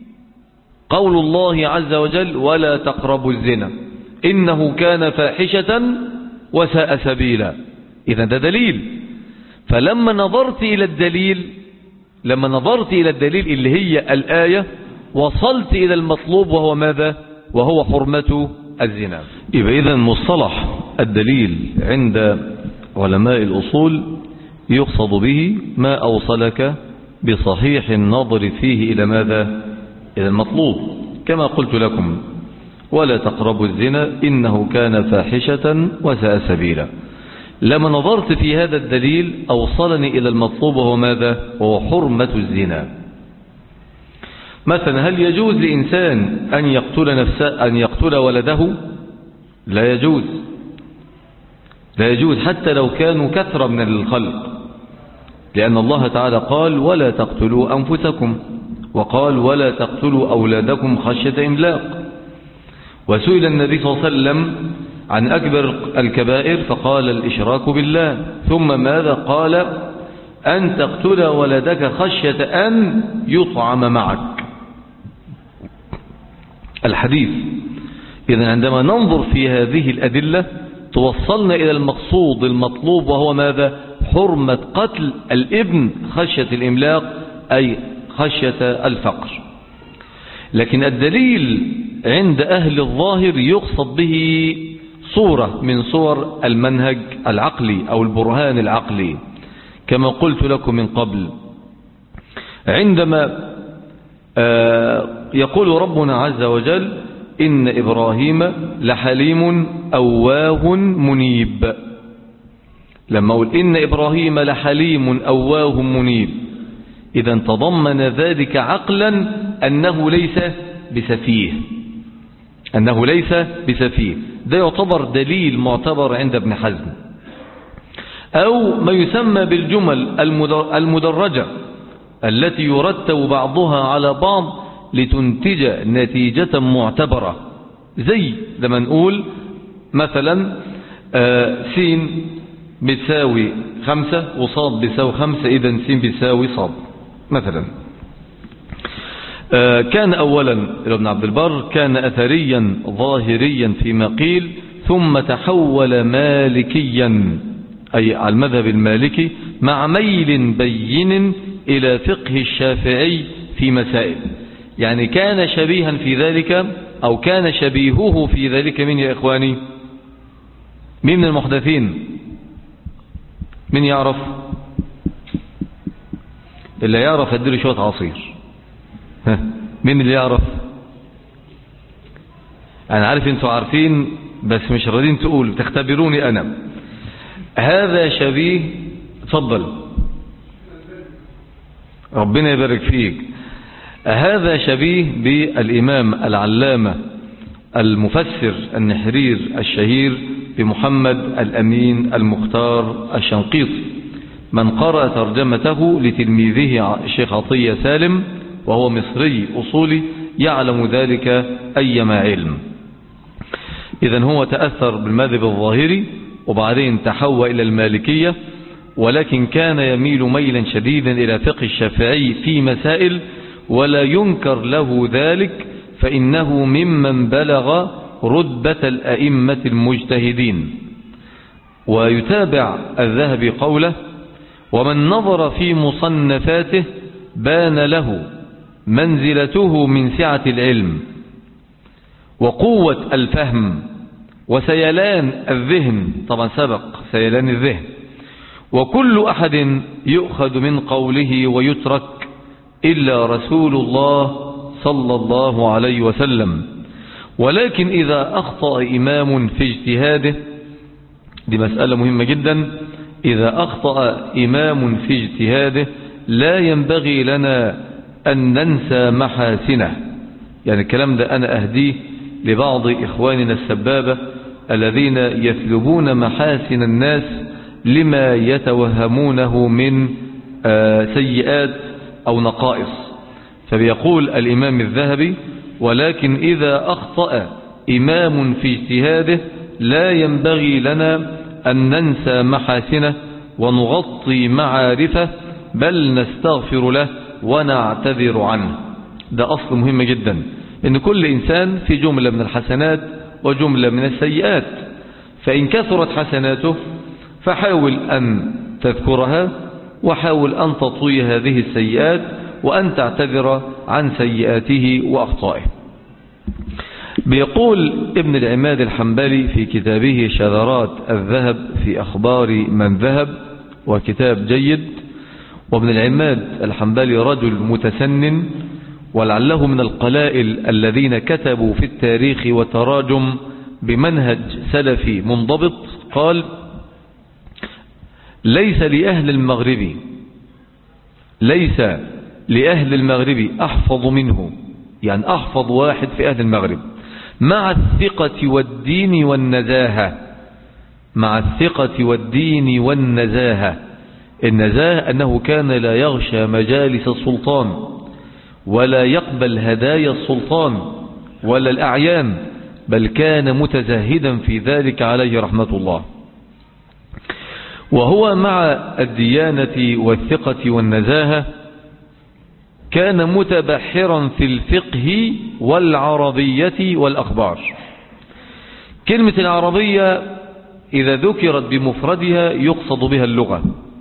قول الله عز وجل: ولا تقربوا الزنا إنه كان فاحشة وساء سبيلا. إذا ده دليل. فلما نظرت إلى الدليل لما نظرت إلى الدليل اللي هي الآية وصلت إلى المطلوب، وهو ماذا؟ وهو حرمة الزنا. يبقى إذن مصطلح الدليل عند علماء الأصول يقصد به ما أوصلك بصحيح النظر فيه إلى ماذا؟ إلى المطلوب. كما قلت لكم: ولا تقربوا الزنا إنه كان فاحشة وساء سبيلا. لما نظرت في هذا الدليل أوصلني إلى المطلوب، وهو ماذا؟ وهو حرمة الزنا. مثلا هل يجوز لإنسان أن يقتل نفسه أن يقتل ولده؟ لا يجوز لا يجوز حتى لو كانوا كثرة من الخلق، لأن الله تعالى قال: ولا تقتلوا أنفسكم، وقال: ولا تقتلوا أولادكم خشية إملاق. وسئل النبي صلى الله عليه وسلم عن أكبر الكبائر فقال: الإشراك بالله. ثم ماذا قال؟ أن تقتل ولدك خشية أن يطعم معك. الحديث. إذن عندما ننظر في هذه الأدلة توصلنا إلى المقصود المطلوب، وهو ماذا؟ حرمة قتل الابن خشية الإملاق، أي خشية الفقر. لكن الدليل عند أهل الظاهر يقصد به صورة من صور المنهج العقلي أو البرهان العقلي، كما قلت لكم من قبل. عندما يقول ربنا عز وجل: إن إبراهيم لحليم أواه منيب. لما أقول إن إبراهيم لحليم أواه منيب، إذا تضمن ذلك عقلا أنه ليس بسفيه، أنه ليس بسفيه. ده يعتبر دليل معتبر عند ابن حزم. أو ما يسمى بالجمل المدرجة التي يرتب بعضها على بعض لتنتج نتيجة معتبرة، زي لما نقول مثلا آه سين بتساوي خمسة وصاد بتساوي خمسة، إذن سين بتساوي صاد مثلا. آه كان أولا ابن عبد البر كان أثريا ظاهريا فيما قيل، ثم تحول مالكيا أي على المذهب المالكي مع ميل بين إلى فقه الشافعي في مسائل. يعني كان شبيها في ذلك، أو كان شبيهه في ذلك من يا إخواني من المحدثين؟ من يعرف؟ اللي يعرف يديله شوية عصير. ها مين اللي يعرف؟ أنا عارف أنتوا عارفين بس مش راضين تقول، تختبروني أنا. هذا شبيه، تفضل ربنا يبارك فيك. هذا شبيه بالإمام العلامة المفسر النحرير الشهير بمحمد الأمين المختار الشنقيطي، من قرأ ترجمته لتلميذه الشيخ عطية سالم وهو مصري أصولي يعلم ذلك أيما علم. إذن هو تأثر بالمذهب الظاهري وبعدين تحول إلى المالكية، ولكن كان يميل ميلا شديدا إلى فقه الشافعي في مسائل، ولا ينكر له ذلك، فإنه ممن بلغ رتبة الأئمة المجتهدين. ويتابع الذهبي قوله: ومن نظر في مصنفاته بان له منزلته من سعة العلم وقوة الفهم وسيلان الذهن، طبعا سبق سيلان الذهن، وكل أحد يؤخذ من قوله ويترك إلا رسول الله صلى الله عليه وسلم. ولكن إذا أخطأ إمام في اجتهاده، دي مسألة مهمة جدا، إذا أخطأ إمام في اجتهاده لا ينبغي لنا أن ننسى محاسنه. يعني الكلام ده أنا أهديه لبعض إخواننا السبابة الذين يثلبون محاسن الناس لما يتوهمونه من سيئات أو نقائص. فبيقول الإمام الذهبي: ولكن إذا أخطأ إمام في اجتهاده لا ينبغي لنا أن ننسى محاسنه ونغطي معارفه، بل نستغفر له ونعتذر عنه. ده أصل مهم جدا، إن كل إنسان في جملة من الحسنات وجملة من السيئات، فإن كثرت حسناته فحاول أن تذكرها، وحاول أن تطوي هذه السيئات، وأن تعتذر عن سيئاته وأخطائه. بيقول ابن العماد الحنبلي في كتابه شذرات الذهب في أخبار من ذهب، وكتاب جيد. وابن العماد الحنبلي رجل متسنن، ولعله من القلائل الذين كتبوا في التاريخ وتراجم بمنهج سلفي منضبط. قال: ليس لأهل المغرب ليس لأهل المغرب أحفظ منه، يعني أحفظ واحد في أهل المغرب، مع الثقة والدين والنزاهة. مع الثقة والدين والنزاهة. النزاهة أنه كان لا يغشى مجالس السلطان، ولا يقبل هدايا السلطان ولا الأعيان، بل كان متزاهدا في ذلك عليه رحمة الله. وهو مع الديانة والثقة والنزاهة كان متبحرا في الفقه والعربية والأخبار. كلمة العربية إذا ذكرت بمفردها يقصد بها اللغة،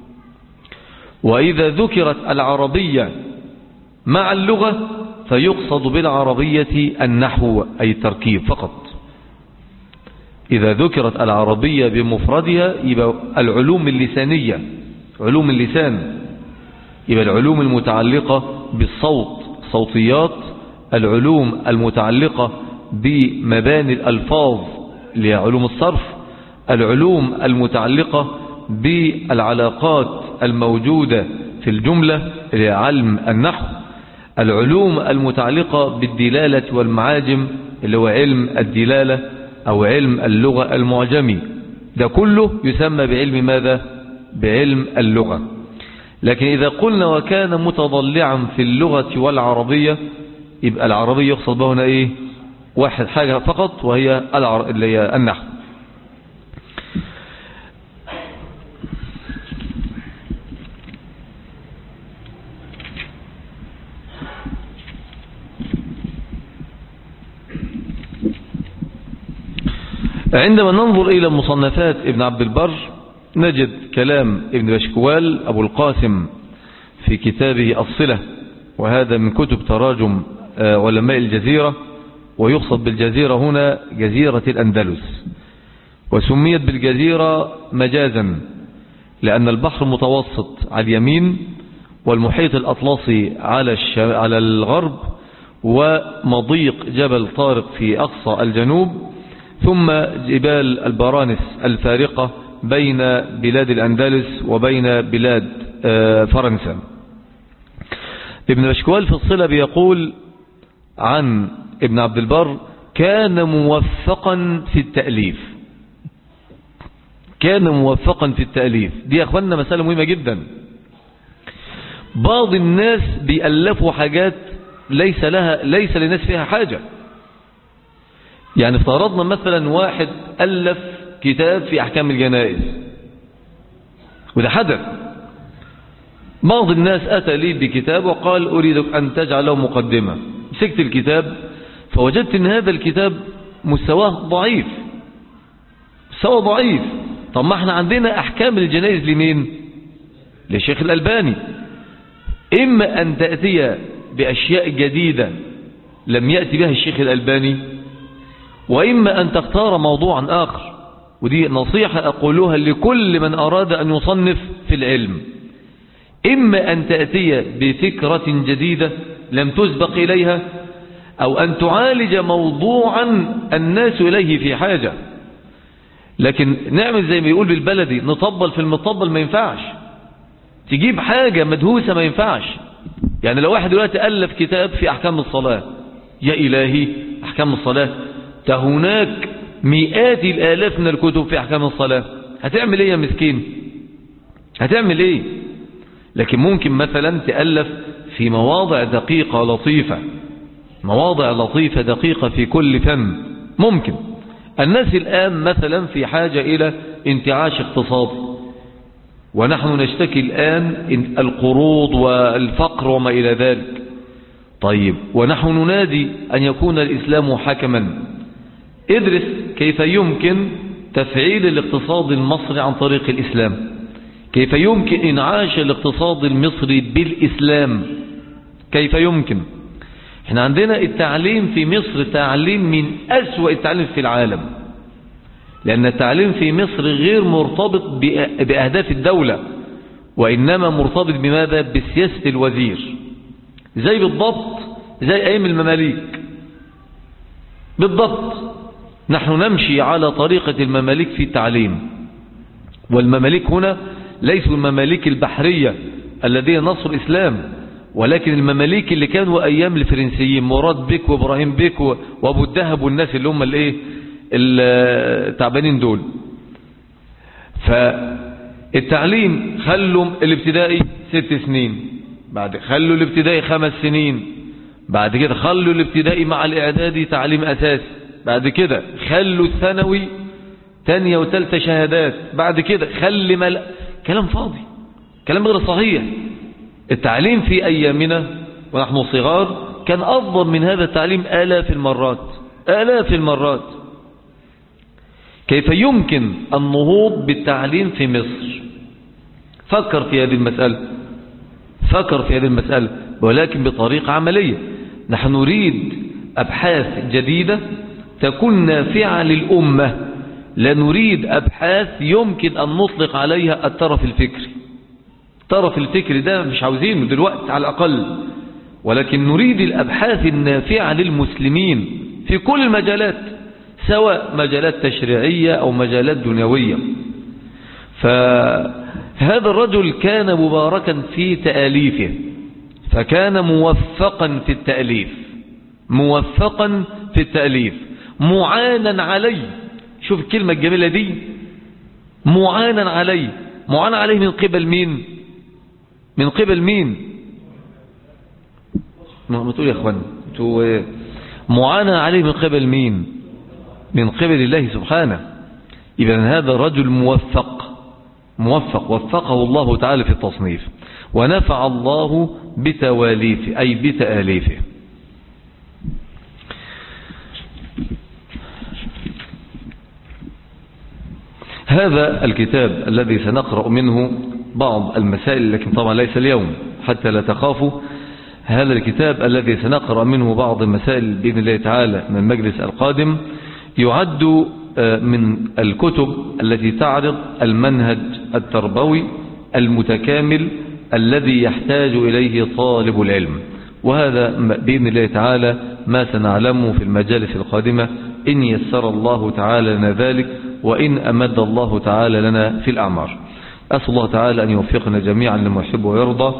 وإذا ذكرت العربية مع اللغة فيقصد بالعربية النحو أي التركيب فقط. إذا ذكرت العربية بمفردها يبقى العلوم اللسانية، علوم اللسان، يبقى العلوم المتعلقة بالصوت، صوتيات، العلوم المتعلقة بمباني الألفاظ لعلوم الصرف، العلوم المتعلقة بالعلاقات الموجودة في الجملة لعلم النحو، العلوم المتعلقة بالدلالة والمعاجم اللي هو علم الدلالة أو علم اللغة المعجمي، ده كله يسمى بعلم ماذا؟ بعلم اللغة. لكن إذا قلنا وكان متضلعا في اللغة والعربية، يبقى العربية يقصد بها هنا إيه؟ واحد حاجة فقط، وهي العر... اللي هي النحو. عندما ننظر إلى مصنفات ابن عبد البر نجد كلام ابن بشكوال أبو القاسم في كتابه الصلة، وهذا من كتب تراجم علماء الجزيرة، ويقصد بالجزيرة هنا جزيرة الأندلس، وسميت بالجزيرة مجازا لأن البحر المتوسط على اليمين والمحيط الأطلسي على على الغرب، ومضيق جبل طارق في أقصى الجنوب، ثم جبال البرانس الفارقة بين بلاد الأندلس وبين بلاد فرنسا. ابن بشكوال في الصلة بيقول عن ابن عبد البر: كان موفقا في التأليف. كان موفقا في التأليف دي يا أخواننا مسألة مهمة جدا. بعض الناس بيألفوا حاجات ليس لها ليس للناس فيها حاجة. يعني افترضنا مثلا واحد ألف كتاب في أحكام الجنائز، وده حدث. بعض الناس أتى لي بكتاب وقال: أريدك أن تجعل له مقدمة. مسكت الكتاب فوجدت أن هذا الكتاب مستواه ضعيف، مستوى ضعيف. طب ما احنا عندنا أحكام الجنائز لمين؟ للشيخ الألباني. إما أن تأتي بأشياء جديدة لم يأتي بها الشيخ الألباني، وإما أن تختار موضوعا آخر. ودي نصيحة أقولها لكل من أراد أن يصنف في العلم: إما أن تأتي بفكرة جديدة لم تسبق إليها، أو أن تعالج موضوعا الناس إليه في حاجة. لكن نعمل زي ما يقول بالبلدي نطبل في المطبل، ما ينفعش. تجيب حاجة مدهوسة ما ينفعش. يعني لو واحد دلوقتي ألف كتاب في أحكام الصلاة، يا إلهي أحكام الصلاة، ده هناك مئات الآلاف من الكتب في أحكام الصلاة، هتعمل إيه يا مسكين؟ هتعمل إيه؟ لكن ممكن مثلا تألف في مواضع دقيقة لطيفة، مواضع لطيفة دقيقة في كل فن. ممكن. الناس الآن مثلا في حاجة إلى انتعاش اقتصادي، ونحن نشتكي الآن القروض والفقر وما إلى ذلك. طيب، ونحن ننادي أن يكون الإسلام حكما. ادرس كيف يمكن تفعيل الاقتصاد المصري عن طريق الإسلام، كيف يمكن إنعاش الاقتصاد المصري بالإسلام، كيف يمكن. احنا عندنا التعليم في مصر تعليم من أسوأ التعليم في العالم، لأن التعليم في مصر غير مرتبط بأهداف الدولة، وإنما مرتبط بماذا؟ بسياسة الوزير، زي بالضبط زي أيام المماليك بالضبط. نحن نمشي على طريقة المماليك في التعليم، والمماليك هنا ليسوا المماليك البحرية الذين نصروا الإسلام، ولكن المماليك اللي كانوا أيام الفرنسيين، مراد بك وإبراهيم بك وأبو الدهب والناس اللي هم الايه التعبانين دول. فالتعليم خلوا الابتدائي ست سنين، بعد خلوا الابتدائي خمس سنين، بعد كده خلوا الابتدائي مع الإعدادي تعليم أساسي، بعد كده خلوا الثانوي تانية وثالثة شهادات، بعد كده خلي مل... كلام فاضي، كلام غير صحيح. التعليم في أيامنا ونحن صغار كان أفضل من هذا التعليم آلاف المرات، آلاف المرات. كيف يمكن النهوض بالتعليم في مصر؟ فكر في هذه المسألة، فكر في هذه المسألة، ولكن بطريقة عملية. نحن نريد أبحاث جديدة تكون نافعة للأمة، لا نريد أبحاث يمكن أن نطلق عليها الترف الفكري. الترف الفكري ده مش عاوزينه دلوقتي على الأقل، ولكن نريد الأبحاث النافعة للمسلمين في كل المجالات، سواء مجالات تشريعية أو مجالات دنيوية. فهذا الرجل كان مباركا في تأليفه، فكان موفقا في التأليف، موفقا في التأليف، معانا عليه. شوف الكلمة الجميلة دي، معانا عليه. معانا عليه من قبل مين؟ من قبل مين؟ ما تقول يا اخوان، معانا عليه من قبل مين؟ من قبل الله سبحانه. إذا هذا رجل موفق موفق وفقه الله تعالى في التصنيف، ونفع الله بتواليفه أي بتآليفه. هذا الكتاب الذي سنقرأ منه بعض المسائل، لكن طبعا ليس اليوم حتى لا تخافوا. هذا الكتاب الذي سنقرأ منه بعض المسائل بإذن الله تعالى من المجلس القادم يعد من الكتب التي تعرض المنهج التربوي المتكامل الذي يحتاج إليه طالب العلم، وهذا بإذن الله تعالى ما سنعلمه في المجالس القادمة إن يسر الله تعالى لنا ذلك، وإن أمد الله تعالى لنا في الأعمار. أسأل الله تعالى أن يوفقنا جميعا لما يحب ويرضى.